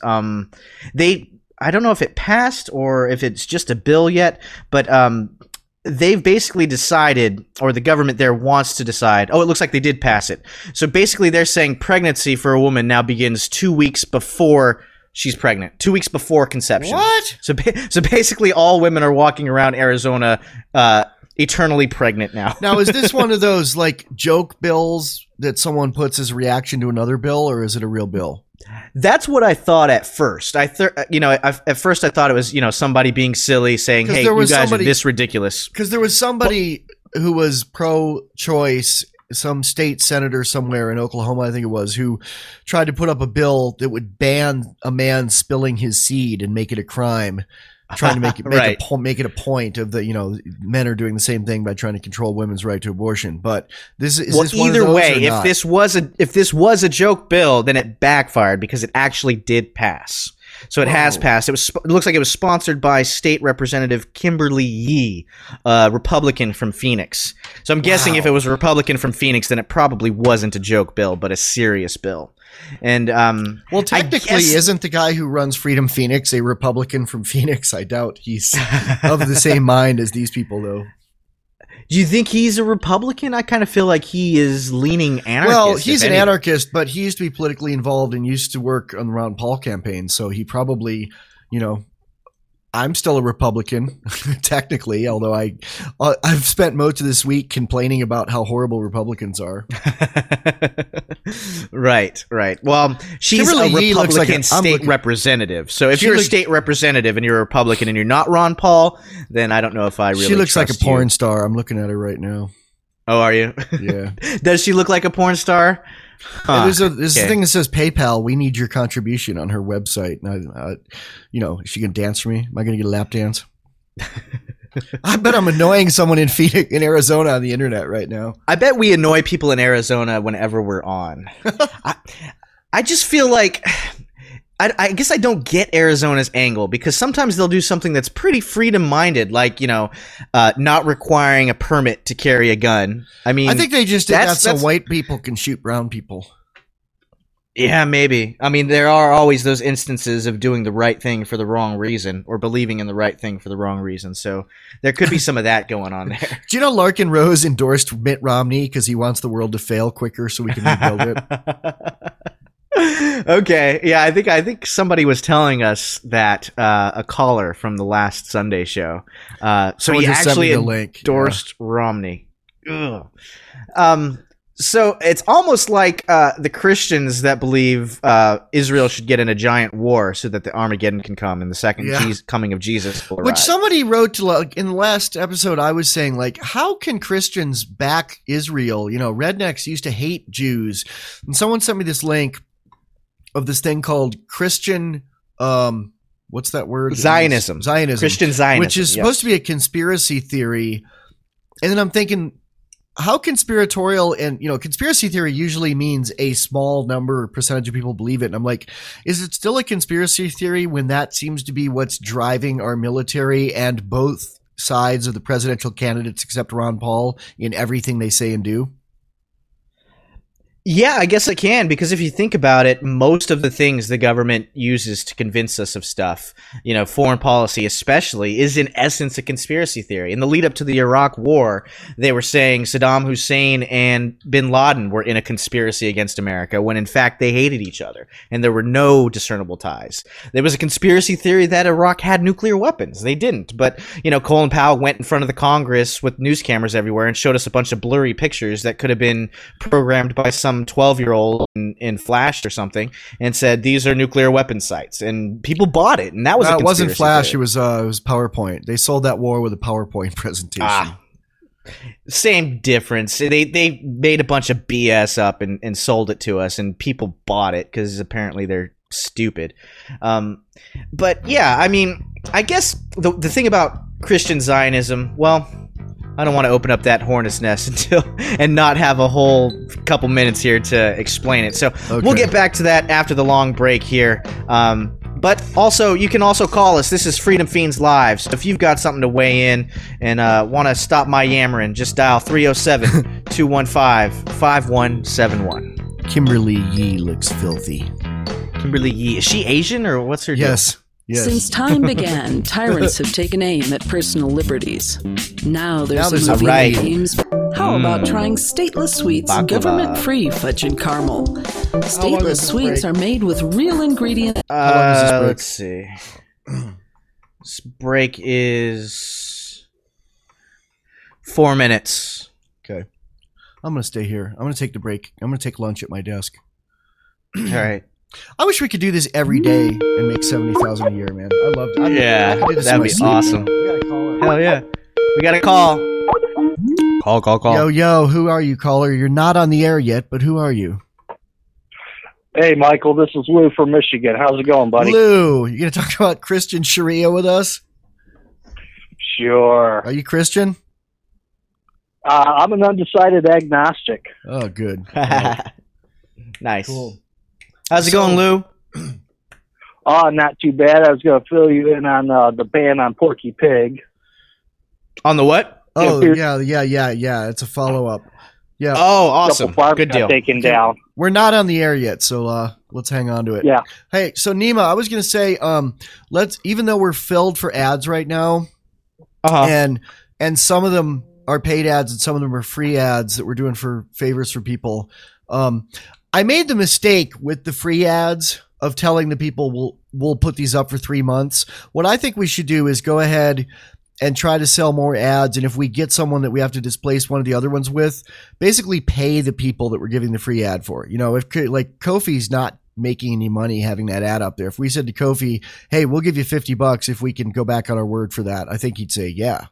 I don't know if it passed or if it's just a bill yet, but they've basically decided, or the government there wants to decide. Oh, it looks like they did pass it. So basically, they're saying pregnancy for a woman now begins 2 weeks before she's pregnant 2 weeks before conception. What? So basically, all women are walking around Arizona eternally pregnant now. Now, is this one of those like joke bills that someone puts as a reaction to another bill, or is it a real bill? That's what I thought at first. At first I thought it was somebody being silly, saying, "Hey, you guys are this ridiculous." Because there was somebody who was pro-choice, some state senator somewhere in Oklahoma, I think it was, who tried to put up a bill that would ban a man spilling his seed and make it a crime. Trying to make it make it a point of the men are doing the same thing by trying to control women's right to abortion. But this is this one either of those way, or not? if this was a joke bill, then it backfired because it actually did pass. So it has passed. It looks like it was sponsored by State Representative Kimberly Yee, a Republican from Phoenix. So I'm guessing if it was a Republican from Phoenix, then it probably wasn't a joke bill, but a serious bill. And well, technically, isn't the guy who runs Freedom Phoenix a Republican from Phoenix? I doubt he's of the same mind as these people, though. Do you think he's a Republican? I kind of feel like he is leaning anarchist. Well, he's an anarchist, but he used to be politically involved and used to work on the Ron Paul campaign. So he probably, I'm still a Republican, technically, although I've spent most of this week complaining about how horrible Republicans are. Right. Well, she's a Republican state representative. So if you're a state representative and you're a Republican and you're not Ron Paul, then I don't know if I really. She looks like a porn star. I'm looking at her right now. Oh, are you? Yeah. Does she look like a porn star? There's a thing that says PayPal. We need your contribution on her website. And is she gonna dance for me? Am I gonna get a lap dance? I bet I'm annoying someone in Phoenix, in Arizona, on the internet right now. I bet we annoy people in Arizona whenever we're on. I just feel like. I guess I don't get Arizona's angle because sometimes they'll do something that's pretty freedom-minded, like, not requiring a permit to carry a gun. I mean, I think they just did that so white people can shoot brown people. Yeah, maybe. I mean, there are always those instances of doing the right thing for the wrong reason or believing in the right thing for the wrong reason. So there could be some of that going on there. Do you know Larkin Rose endorsed Mitt Romney because he wants the world to fail quicker so we can rebuild it? Okay, yeah, I think somebody was telling us that a caller from the last Sunday show. So he actually endorsed Romney. Ugh. So it's almost like the Christians that believe Israel should get in a giant war so that the Armageddon can come and the second coming of Jesus will arrive. Which somebody wrote to, in the last episode, I was saying, how can Christians back Israel? Rednecks used to hate Jews. And someone sent me this link of this thing called Christian, what's that word? Zionism. Christian Zionism. Which is supposed to be a conspiracy theory. And then I'm thinking, how conspiratorial, and conspiracy theory usually means a small number or percentage of people believe it. And I'm like, is it still a conspiracy theory when that seems to be what's driving our military and both sides of the presidential candidates except Ron Paul in everything they say and do? Yeah, I guess I can, because if you think about it, most of the things the government uses to convince us of stuff, foreign policy especially, is in essence a conspiracy theory. In the lead up to the Iraq War, they were saying Saddam Hussein and bin Laden were in a conspiracy against America, when in fact they hated each other, and there were no discernible ties. There was a conspiracy theory that Iraq had nuclear weapons. They didn't, but, Colin Powell went in front of the Congress with news cameras everywhere and showed us a bunch of blurry pictures that could have been programmed by some 12-year-old in Flash or something, and said these are nuclear weapon sites, and people bought it, and that was a conspiracy. It wasn't Flash. Theory. It was PowerPoint. They sold that war with a PowerPoint presentation. Same difference. They made a bunch of BS up and sold it to us, and people bought it because apparently they're stupid. But yeah, I mean, I guess the thing about Christian Zionism, well, I don't want to open up that hornet's nest and not have a whole couple minutes here to explain it. So We'll get back to that after the long break here. But also, you can also call us. This is Freedom Fiends Live. So if you've got something to weigh in and want to stop my yammering, just dial 307-215-5171. Kimberly Yee looks filthy. Kimberly Yee. Is she Asian or what's her deal? Yes. Since time began, tyrants have taken aim at personal liberties. Now there's a right. games. How about trying Stateless Sweets Baklava. government-free fudge and caramel? Stateless is this Sweets break? are made with real ingredients. long is this break? Let's see. This break is 4 minutes. Okay. I'm going to stay here. I'm going to take the break. I'm going to take lunch at my desk. All right. I wish we could do this every day and make 70,000 a year, man. I love it. I could do this in that'd my be sleep. awesome. We gotta call it. Hell yeah. We got a call. Call. Yo, who are you, caller? You're not on the air yet, but who are you? Hey, Michael, this is Lou from Michigan. How's it going, buddy? Lou, you going to talk about Christian Sharia with us? Sure. Are you Christian? I'm an undecided agnostic. Oh, good. Nice. Cool. How's it going, Lou? Oh, not too bad. I was going to fill you in on the ban on Porky Pig. On the what? Oh, Yeah, yeah. It's a follow-up. Yeah. Oh, awesome. Couple farms Good got deal. taken down. We're not on the air yet, so let's hang on to it. Yeah. Hey, so Nima, I was going to say, let's, even though we're filled for ads right now, Uh-huh. and some of them are paid ads and some of them are free ads that we're doing for favors for people. I made the mistake with the free ads of telling the people we'll put these up for 3 months. What I think we should do is go ahead and try to sell more ads. And if we get someone that we have to displace one of the other ones with, basically pay the people that we're giving the free ad for. You know, if like Kofi's not making any money having that ad up there. If we said to Kofi, hey, we'll give you $50 if we can go back on our word for that, I think he'd say, yeah.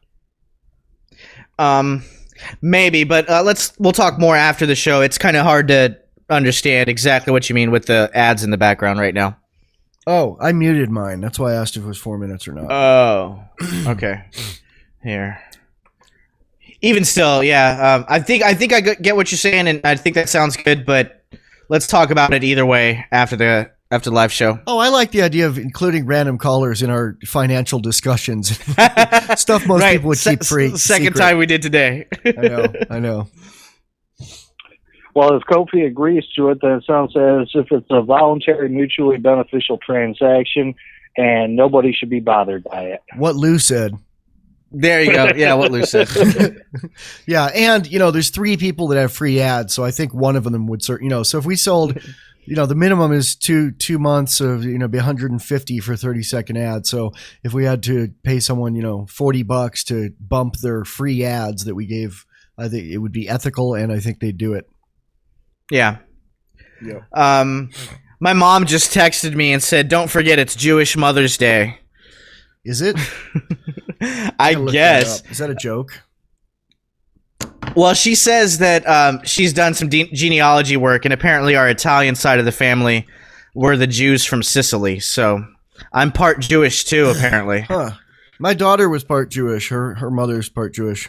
Maybe, but we'll talk more after the show. It's kind of hard to understand exactly what you mean with the ads in the background right now. Oh, I muted mine. That's why I asked if it was 4 minutes or not. Oh, okay. Here. Even still, yeah. I think I get what you're saying, and I think that sounds good. But let's talk about it either way after the live show. Oh, I like the idea of including random callers in our financial discussions. Stuff most people would keep free. Second secret. time we did today. I know. Well, if Kofi agrees to it, then it sounds as if it's a voluntary, mutually beneficial transaction, and nobody should be bothered by it. What Lou said. There you go. Yeah, what Lou said. Yeah, and there's 3 people that have free ads, so I think one of them would so if we sold, the minimum is two months of be $150 for 30-second ads. So if we had to pay someone $40 to bump their free ads that we gave, I think it would be ethical, and I think they'd do it. Yeah. Yeah. My mom just texted me and said, "Don't forget it's Jewish Mother's Day." Is it? I Look that guess. up. Is that a joke? Well, she says that she's done some genealogy work, and apparently our Italian side of the family were the Jews from Sicily. So I'm part Jewish too, apparently. Huh. My daughter was part Jewish. Her mother's part Jewish.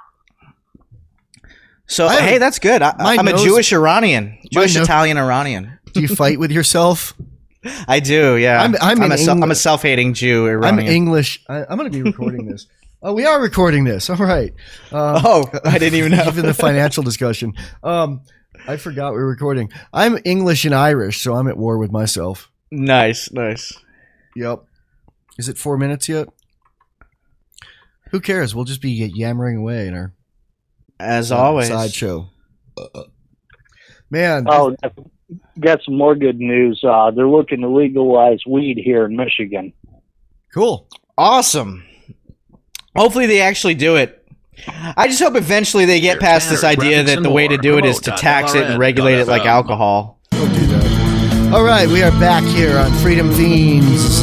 So hey, that's good. I'm a Jewish Iranian, Jewish Italian Iranian. Do you fight with yourself? I do. Yeah, I'm a self-hating Jew Iranian. I'm English. I'm going to be recording this. Oh, we are recording this. All right. I didn't even know. Even the financial discussion. I forgot we were recording. I'm English and Irish, so I'm at war with myself. Nice. Yep. Is it 4 minutes yet? Who cares? We'll just be yammering away in our always sideshow. Man. Oh, got some more good news. They're looking to legalize weed here in Michigan. Cool. Awesome. Hopefully they actually do it. I just hope eventually they get past this idea that the way to do it is to tax it and regulate it like alcohol. Don't do that. All right, we are back here on Freedom Fiends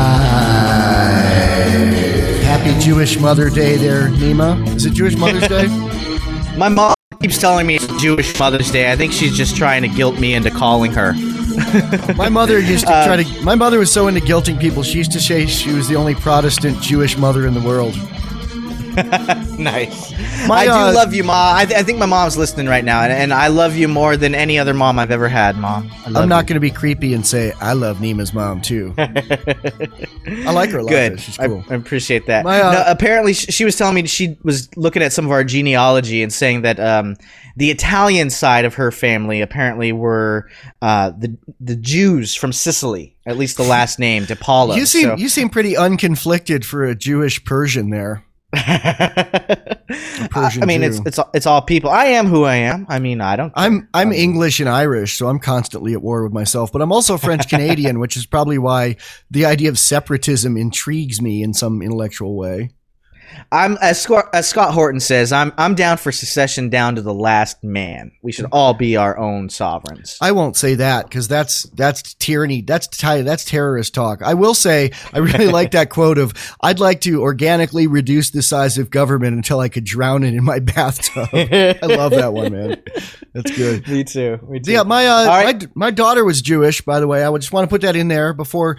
Live. Happy Jewish Mother Day there, Nima. Is it Jewish Mother's Day? My mom keeps telling me it's Jewish Mother's Day. I think she's just trying to guilt me into calling her. My mother used to my mother was so into guilting people, she used to say she was the only Protestant Jewish mother in the world. Nice. I do love you, Ma. I think my mom's listening right now, and I love you more than any other mom I've ever had, Mom. I'm not going to be creepy and say I love Nima's mom too. I like her a lot. Good. She's cool. I appreciate that. No, apparently, she was telling me she was looking at some of our genealogy and saying that the Italian side of her family apparently were the Jews from Sicily, at least the last name, DiPaolo. You seem pretty unconflicted for a Jewish Persian there. Persian I mean, Jew. it's all people. I am who I am. I mean, I don't. I'm English and Irish, so I'm constantly at war with myself. But I'm also French Canadian, which is probably why the idea of separatism intrigues me in some intellectual way. I'm as Scott Horton says. I'm down for secession down to the last man. We should all be our own sovereigns. I won't say that because that's tyranny. That's terrorist talk. I will say I really like that quote of I'd like to organically reduce the size of government until I could drown it in my bathtub. I love that one, man. That's good. Me too. Yeah, my daughter was Jewish, by the way. I would just want to put that in there before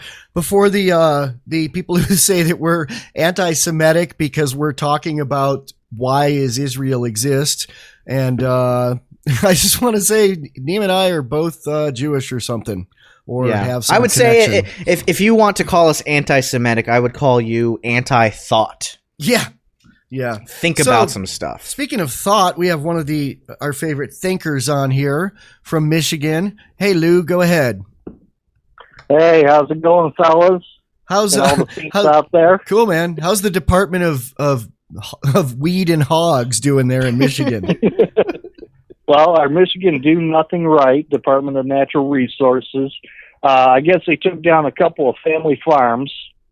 the people who say that we're anti-Semitic because we're talking about why is Israel exist. And I just want to say Neem and I are both Jewish or something. Or have some I would connection. say if you want to call us anti-Semitic, I would call you anti-thought. Yeah. Think about some stuff. Speaking of thought, we have one of our favorite thinkers on here from Michigan. Hey, Lou, go ahead. Hey, how's it going, fellas? How's all the peeps out there? Cool, man. How's the Department of Weed and Hogs doing there in Michigan? Well, our Michigan Do Nothing Right, Department of Natural Resources. I guess they took down a couple of family farms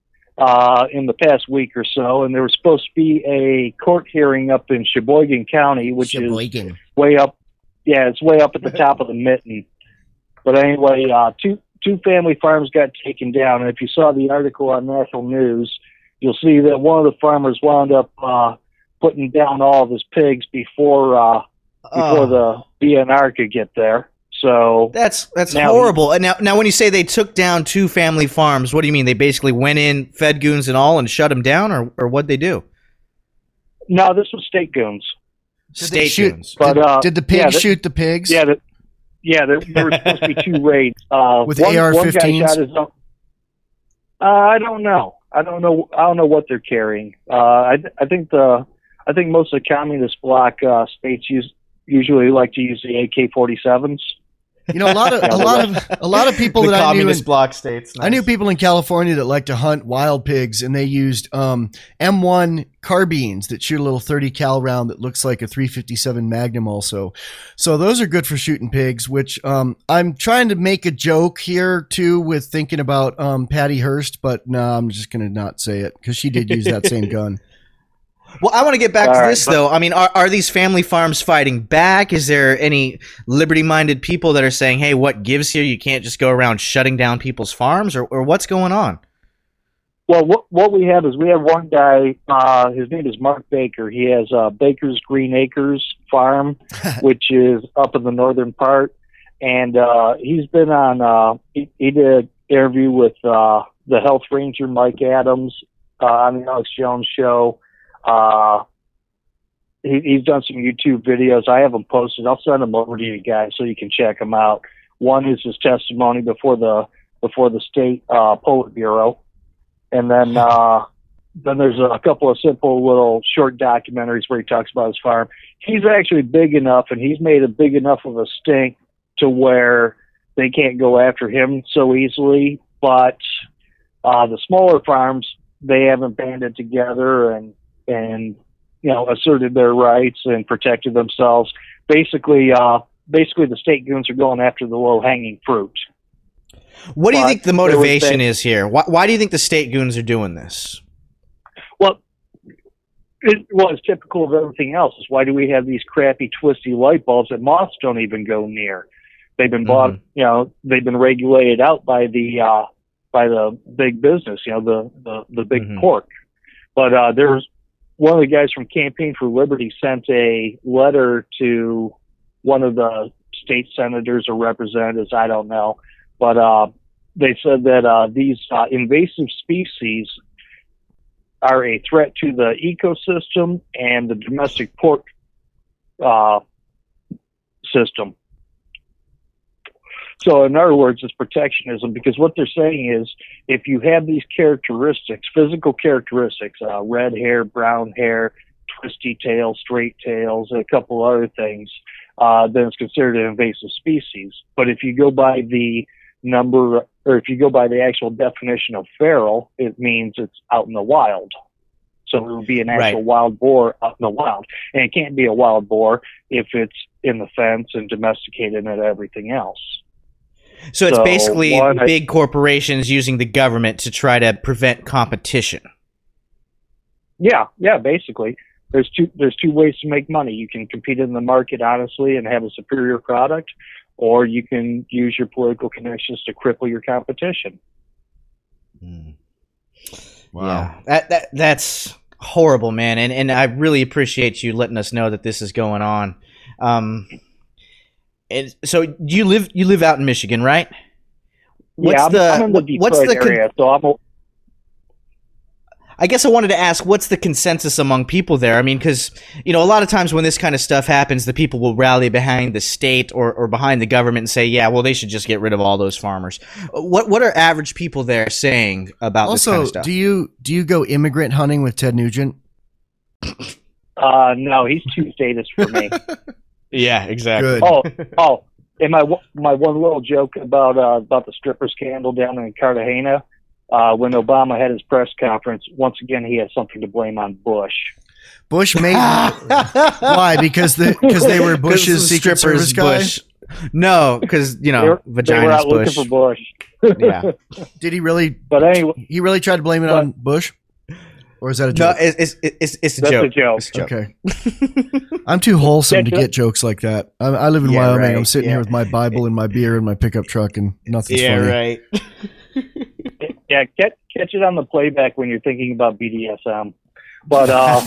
in the past week or so, and there was supposed to be a court hearing up in Sheboygan County, which is way up. Yeah, it's way up at the top of the mitten. But anyway, two family farms got taken down, and if you saw the article on National News, you'll see that one of the farmers wound up putting down all of his pigs before the DNR could get there. So that's horrible. And now, when you say they took down two family farms, what do you mean? They basically went in, fed goons and all, and shut them down, or what'd they do? No, this was state goons. State goons. But did the pigs shoot the pigs? Yeah, there were supposed to be two raids. With AR-15s? One guy shot his own. I don't know. I don't know what they're carrying. I think most of the communist bloc states usually like to use the AK-47s. You know, a lot of people that I knew in bloc states. Nice. I knew people in California that like to hunt wild pigs, and they used M1 carbines that shoot a little 30 cal round that looks like a 357 Magnum also. So those are good for shooting pigs, which I'm trying to make a joke here too with thinking about Patty Hearst, but no, I'm just going to not say it because she did use that same gun. Well, I want to get back to this, though. I mean, are these family farms fighting back? Is there any liberty-minded people that are saying, hey, what gives here? You can't just go around shutting down people's farms, or what's going on? Well, what we have is we have one guy, his name is Mark Baker. He has Baker's Green Acres Farm, which is up in the northern part. And he's been on, he did an interview with the health ranger, Mike Adams, on the Alex Jones show. He's done some YouTube videos. I have them posted. I'll send them over to you guys so you can check them out. One is his testimony before the state Politburo, and then there's a couple of simple little short documentaries where he talks about his farm. He's actually big enough, and he's made a big enough of a stink to where they can't go after him so easily. But the smaller farms, they haven't banded together and asserted their rights and protected themselves. Basically the state goons are going after the low-hanging fruit. What do you think the motivation is here? Why do you think the state goons are doing this? Well, it's typical of everything else. Is why do we have these crappy, twisty light bulbs that moths don't even go near? They've been bought, they've been regulated out by the big business, the big pork. But there's one of the guys from Campaign for Liberty sent a letter to one of the state senators or representatives, I don't know, but they said that these invasive species are a threat to the ecosystem and the domestic pork system. So in other words, it's protectionism, because what they're saying is if you have these characteristics, physical characteristics, red hair, brown hair, twisty tails, straight tails, and a couple other things, then it's considered an invasive species. But if you go by the number, or if you go by the actual definition of feral, it means it's out in the wild. So it would be an actual Right. wild boar out in the wild. And it can't be a wild boar if it's in the fence and domesticated and everything else. So it's So, basically one, big corporations using the government to try to prevent competition. Yeah, basically. There's two ways to make money. You can compete in the market honestly and have a superior product, or you can use your political connections to cripple your competition. Wow. Yeah, that's horrible, man. And I really appreciate you letting us know that this is going on. And so you live out in Michigan, right? I'm in the Detroit area, so I'm I guess I wanted to ask, what's the consensus among people there? I mean, because, a lot of times when this kind of stuff happens, the people will rally behind the state or behind the government and say, yeah, well, they should just get rid of all those farmers. What are average people there saying about this kind of Also, stuff? do you go immigrant hunting with Ted Nugent? no, he's too statist for me. Yeah, exactly. Good. Oh, and my one little joke about the stripper scandal down in Cartagena. When Obama had his press conference, once again he had something to blame on Bush. Bush made why? Because they were Bush's Secret Service guy. Bush. No, because They were vagina's out Bush. looking for Bush. Yeah. Did he really? But anyway, He really tried to blame it on Bush, or is that a No, joke? it's a that's joke. a joke. It's a joke. Okay. I'm too wholesome to get jokes like that. I live in Yeah, Wyoming. right, I'm sitting yeah. here with my Bible and my beer and my pickup truck, and nothing's funny. right. Yeah, catch it on the playback when you're thinking about BDSM. But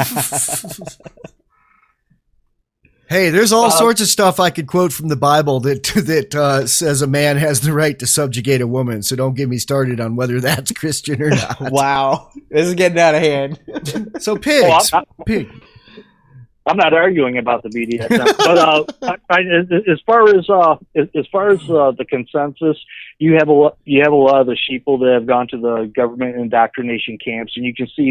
Hey, there's all sorts of stuff I could quote from the Bible that says a man has the right to subjugate a woman. So don't get me started on whether that's Christian or not. Wow, this is getting out of hand. So pigs, pig. I'm not arguing about the BDSM, but as far as the consensus, you have a lot of the sheeple that have gone to the government indoctrination camps, and you can see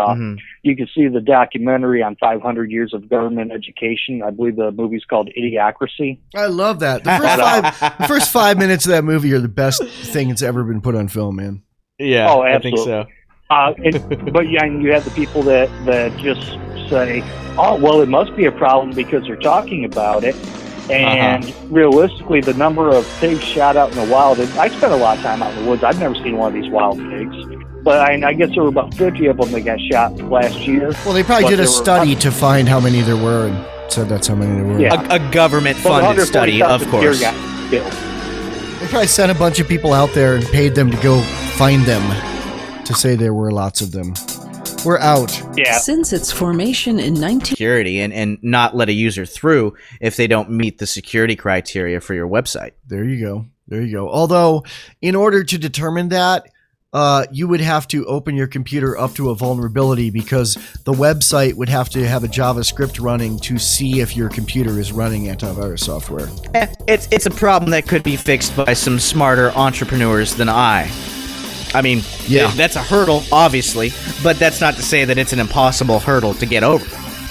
the documentary on 500 years of government education. I believe the movie's called Idiocracy. I love that. The first 5 minutes of that movie are the best thing that's ever been put on film, man. Yeah, Oh, I think absolutely. so. But yeah, and you have the people that just say, "Oh, well, it must be a problem because they're talking about it." And realistically, the number of pigs shot out in the wild, and I spent a lot of time out in the woods. I've never seen one of these wild pigs. But I guess there were about 50 of them that got shot last year. Well, they probably But did a there were- study to find how many there were and said that's how many there were. Yeah. A government-funded study, of 140,000 course. deer got killed. They probably sent a bunch of people out there and paid them to go find them to say there were lots of them. We're out. Yeah. Since its formation in 19... Security and not let a user through if they don't meet the security criteria for your website. There you go. There you go. Although, in order to determine that, you would have to open your computer up to a vulnerability because the website would have to have a JavaScript running to see if your computer is running antivirus software. It's a problem that could be fixed by some smarter entrepreneurs than I. I mean, Yeah. that's a hurdle, obviously, but that's not to say that it's an impossible hurdle to get over.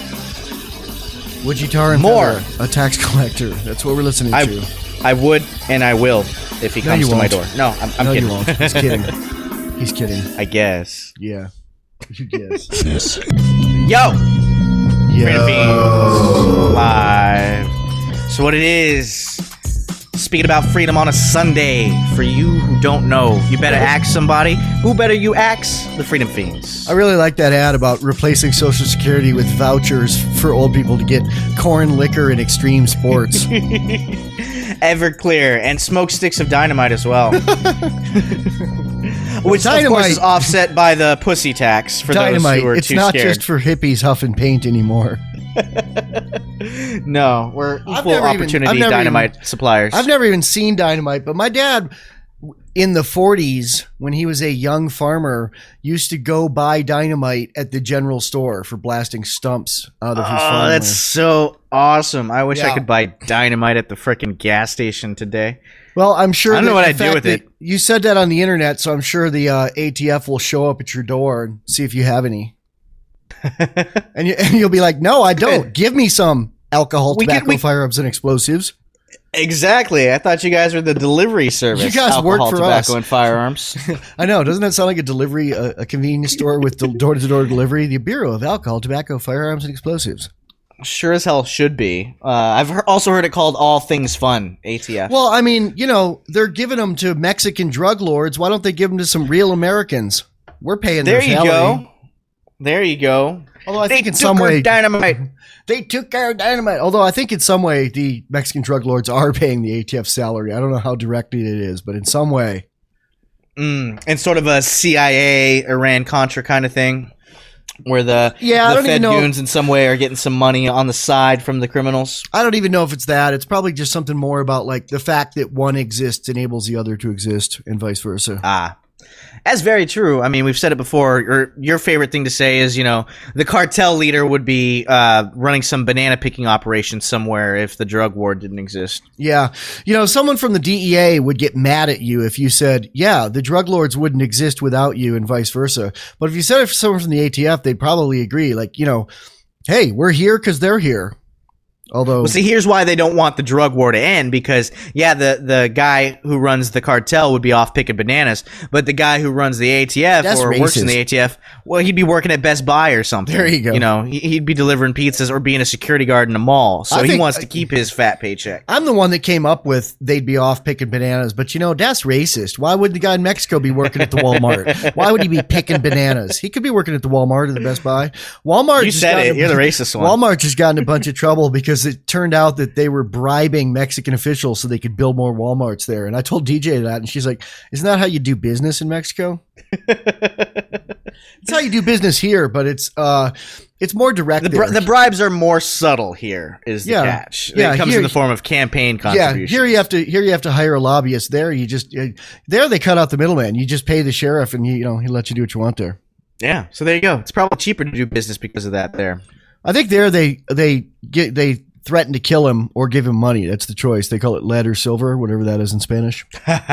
Wigitar and More. Feather, a tax collector. That's what we're listening to. I would and I will if he No, comes you to my won't. door. No, I'm No, kidding. you won't. He's kidding. He's kidding. I guess. Yeah. You guess. Yo! Freedom Fiends Yo. live. So what it is, speaking about freedom on a Sunday, for you who don't know, you better ask somebody. Who better you ask? The Freedom Fiends. I really like that ad about replacing Social Security with vouchers for old people to get corn, liquor, and extreme sports. Everclear and smoke sticks of dynamite as well. Which, of course, Dynamite- is offset by the pussy tax for Dynamite. those who are It's too not scared. just for hippies huffing paint anymore. No, we're equal never even- opportunity I've never dynamite suppliers. I've never even seen dynamite, but my dad in the 40s, when he was a young farmer, used to go buy dynamite at the general store for blasting stumps out of his Oh, farm. that's so awesome. I wish I Yeah. could buy dynamite at the frickin' gas station today. Well, I'm sure. I don't know that what the I'd do fact with that it. You said that on the internet, so I'm sure the ATF will show up at your door and see if you have any. And you'll be like, "No, I don't. Give me some alcohol, We could- tobacco, firearms, and explosives." Exactly. I thought you guys were the delivery service. You guys work Alcohol, for tobacco, us. and firearms. I know. Doesn't that sound like a delivery, a convenience store with door-to-door delivery? The Bureau of Alcohol, Tobacco, Firearms, and Explosives. Sure as hell should be. I've also heard it called All Things Fun, ATF. Well, I mean, they're giving them to Mexican drug lords. Why don't they give them to some real Americans? We're paying there their you salary. go. There you go. Although I think in took some our way dynamite. they took our dynamite. Although I think in some way the Mexican drug lords are paying the ATF salary. I don't know how directly it is, but in some way. And sort of a CIA, Iran Contra kind of thing, where the I don't Fed even know. goons in some way are getting some money on the side from the criminals. I don't even know if it's that. It's probably just something more about like the fact that one exists enables the other to exist, and vice versa. That's very true. I mean, we've said it before. Your favorite thing to say is, the cartel leader would be running some banana picking operation somewhere if the drug war didn't exist. Yeah. Someone from the DEA would get mad at you if you said, yeah, the drug lords wouldn't exist without you and vice versa. But if you said it for someone from the ATF, they'd probably agree. Like, hey, we're here because they're here. Although, well, see, here's why they don't want the drug war to end, because the guy who runs the cartel would be off picking bananas, but the guy who runs the ATF That's works in racist. the ATF, well, he'd be working at Best Buy or something. There you go. He'd be delivering pizzas or being a security guard in a mall. So I he think- wants to keep his fat paycheck. I'm the one that came up with they'd be off picking bananas, but that's racist. Why would the guy in Mexico be working at the Walmart? Why would he be picking bananas? He could be working at the Walmart or the Best Buy. Walmart. You just said got it. in- You're the racist one. Walmart just got in a bunch of trouble because it turned out that they were bribing Mexican officials so they could build more Walmarts there. And I told DJ that, and she's like, "Isn't that how you do business in Mexico?" It's how you do business here, but it's more direct. there. The bribes are more subtle here, is the Yeah. catch. Yeah, It comes here- in the form of campaign contributions. Here you have to hire a lobbyist. There you just there they cut out the middleman. You just pay the sheriff, and he let you do what you want there. Yeah, so there you go. It's probably cheaper to do business because of that there. I think there they threaten to kill him or give him money. That's the choice. They call it lead or silver, whatever that is in Spanish.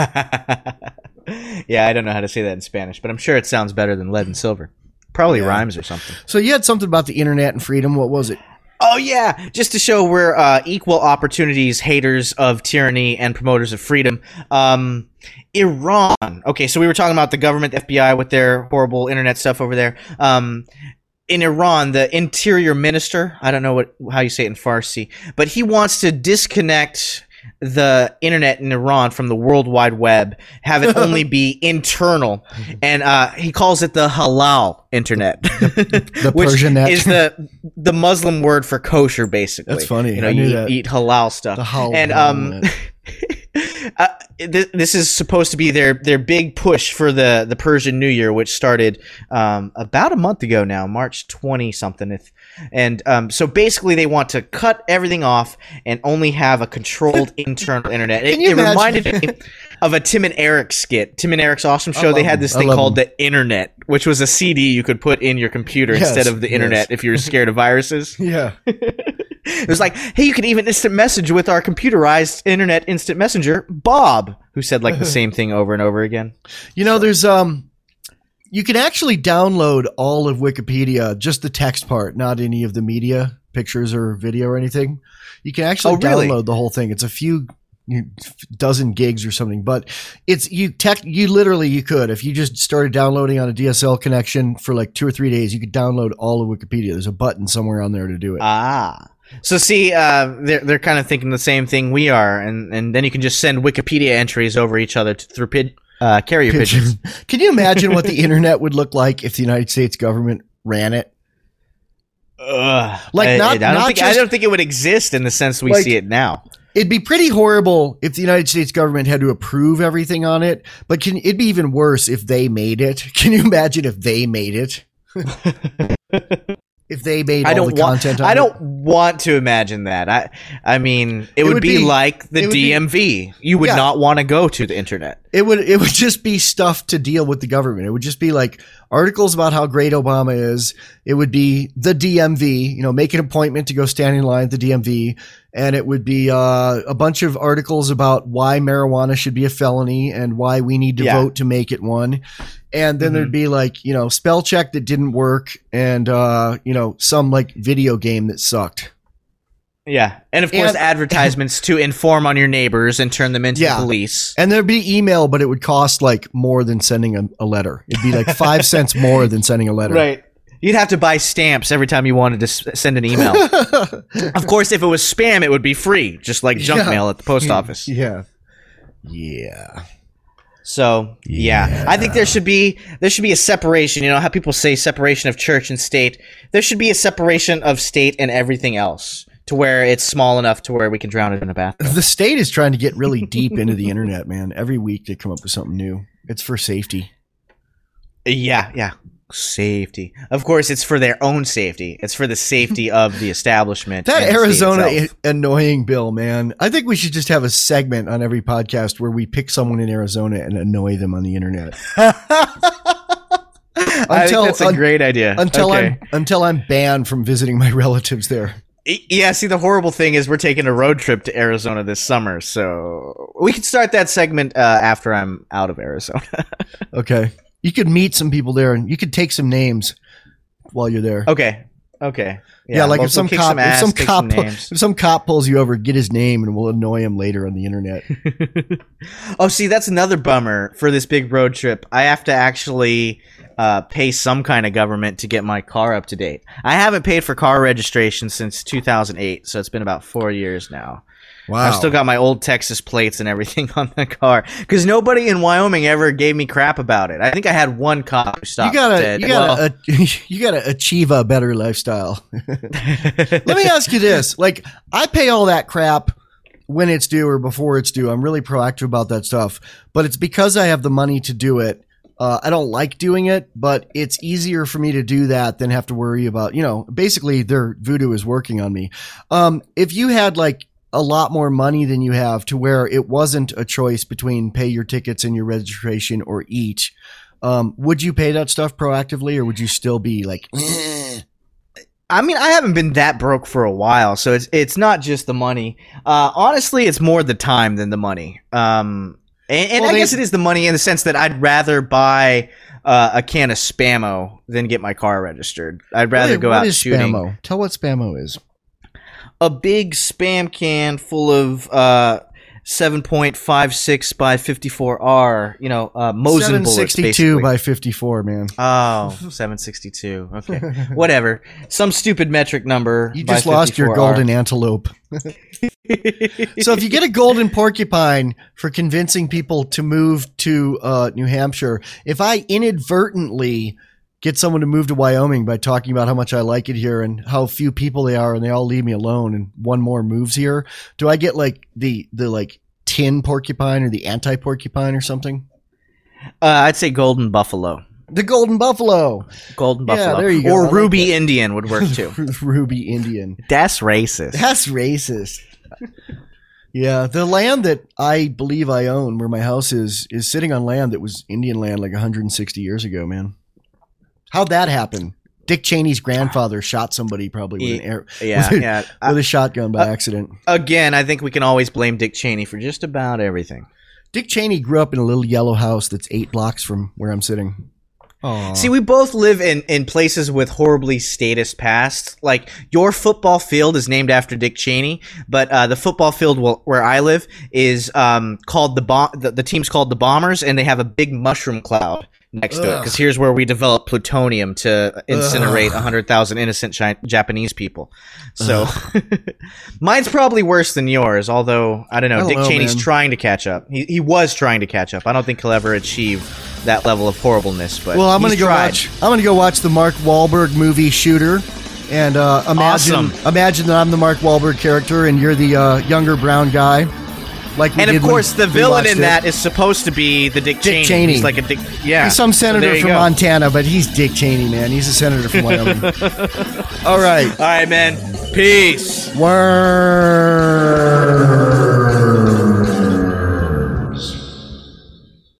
Yeah, I don't know how to say that in Spanish, but I'm sure it sounds better than lead and silver. Probably rhymes or something. So you had something about the internet and freedom. What was it? Oh, yeah. Just to show we're equal opportunities haters of tyranny and promoters of freedom. Iran. Okay, so we were talking about the government, the FBI, with their horrible internet stuff over there. In Iran, the interior minister, I don't know how you say it in Farsi, but he wants to disconnect the internet in Iran from the World Wide Web, have it only be internal, and he calls it the halal internet, The which Persian net. is the Muslim word for kosher, basically. That's funny. You know, I knew you that. eat halal stuff, The halal and this is supposed to be their big push for the Persian New Year, which started about a month ago now, March 20 something. And so basically they want to cut everything off and only have a controlled internal internet. It you imagine? reminded me of a Tim and Eric skit. Tim and Eric's Awesome Show. love They had them. this I thing love called them. the Internet, which was a CD you could put in your computer Yes, instead of the internet yes. if you were scared of viruses. Yeah. It was like, hey, you can even instant message with our computerized internet instant messenger, Bob, who said like the same thing over and over again. There's you can actually download all of Wikipedia, just the text part, not any of the media, pictures or video or anything. You can actually Oh, really? download the whole thing. It's a few dozen gigs or something, but you could, if you just started downloading on a DSL connection for like 2 or 3 days, you could download all of Wikipedia. There's a button somewhere on there to do it. So see, they're kind of thinking the same thing we are, and then you can just send Wikipedia entries over each other through carrier pigeons. Can you imagine what the internet would look like if the United States government ran it? Like, I not just- don't think it would exist in the sense we Like- see it now. It'd be pretty horrible if the United States government had to approve everything on it, but it'd be even worse if they made it. Can you imagine if they made it? If they made all the content on it? I don't want to imagine that. I mean, it would be like the it would be- DMV. You would Yeah. not want to go to the internet. It would just be stuff to deal with the government. It would just be like articles about how great Obama is. It would be the DMV, make an appointment to go stand in line at the DMV. And it would be a bunch of articles about why marijuana should be a felony and why we need to vote to make it one. And then there'd be like, spell check that didn't work and, some like video game that sucked. Yeah, and of course, And- advertisements to inform on your neighbors and turn them into Yeah. the police. And there'd be email, but it would cost like more than sending a letter. It'd be like 5 cents more than sending a letter. Right. You'd have to buy stamps every time you wanted to send an email. Of course, if it was spam, it would be free, just like junk Yeah. mail at the post office. Yeah. Yeah. So yeah, I think there should be a separation. You know how people say separation of church and state. There should be a separation of state and everything else, to where it's small enough to where we can drown it in a bathtub. The state is trying to get really deep into the internet, man. Every week they come up with something new. It's for safety. Yeah. Safety. Of course, it's for their own safety. It's for the safety of the establishment. That and the state Arizona itself. annoying bill, man. I think we should just have a segment on every podcast where we pick someone in Arizona and annoy them on the internet. I think that's a great idea. Until Okay. I'm banned from visiting my relatives there. Yeah, see, the horrible thing is we're taking a road trip to Arizona this summer, so we can start that segment after I'm out of Arizona. Okay. You could meet some people there and you could take some names while you're there. Okay. Yeah, like we'll if some kick cop ass, take some if some cop pulls you over, get his name and we'll annoy him later on the internet. Oh, see, that's another bummer for this big road trip. I have to actually pay some kind of government to get my car up to date. I haven't paid for car registration since 2008, so it's been about 4 years now. Wow. I've still got my old Texas plates and everything on the car because nobody in Wyoming ever gave me crap about it. I think I had one cop who stopped. You gotta achieve a better lifestyle. Let me ask you this: like, I pay all that crap when it's due or before it's due. I'm really proactive about that stuff, but it's because I have the money to do it. I don't like doing it, but it's easier for me to do that than have to worry about. Basically, their voodoo is working on me. If you had like a lot more money than you have to where it wasn't a choice between pay your tickets and your registration or eat, would you pay that stuff proactively or would you still be like, I mean, I haven't been that broke for a while, so it's not just the money. Honestly, it's more the time than the money. I guess it is the money in the sense that I'd rather buy a can of Spammo than get my car registered. I'd rather go out shooting. Spammo? Tell what Spammo is. A big Spam can full of 7.56 by 54R, Mosin bullets, 762 basically. by 54, man. Oh, 762. Okay. Whatever. Some stupid metric number. You by just lost your 54R. golden antelope. So if you get a golden porcupine for convincing people to move to New Hampshire, if I inadvertently get someone to move to Wyoming by talking about how much I like it here and how few people they are and they all leave me alone and one more moves here, do I get like the like tin porcupine or the anti-porcupine or something? I'd say golden buffalo. The golden buffalo. Golden Yeah, buffalo. there you go. I Or like ruby Indian would work too. Ruby Indian. That's racist. That's racist. Yeah, the land that I believe I own, where my house is sitting on land that was Indian land like 160 years ago, man. How'd that happen? Dick Cheney's grandfather shot somebody probably with a shotgun by accident. Again, I think we can always blame Dick Cheney for just about everything. Dick Cheney grew up in a little yellow house that's 8 blocks from where I'm sitting. Aww. See, we both live in places with horribly statist pasts. Like, your football field is named after Dick Cheney, but the football field where I live is called the team's called the Bombers, and they have a big mushroom cloud next to it, because here's where we develop plutonium to incinerate 100,000 innocent Japanese people. So mine's probably worse than yours, although I don't know. Dick Cheney's trying to catch up. He was trying to catch up. I don't think he'll ever achieve that level of horribleness. But I'm gonna go watch the Mark Wahlberg movie Shooter, and imagine that I'm the Mark Wahlberg character and you're the younger brown guy. And of course, the villain in that is supposed to be the Dick Cheney. He's like a Dick. Yeah, he's some senator from Montana, but he's Dick Cheney, man. He's a senator from Wyoming. All right, man. Peace. Word.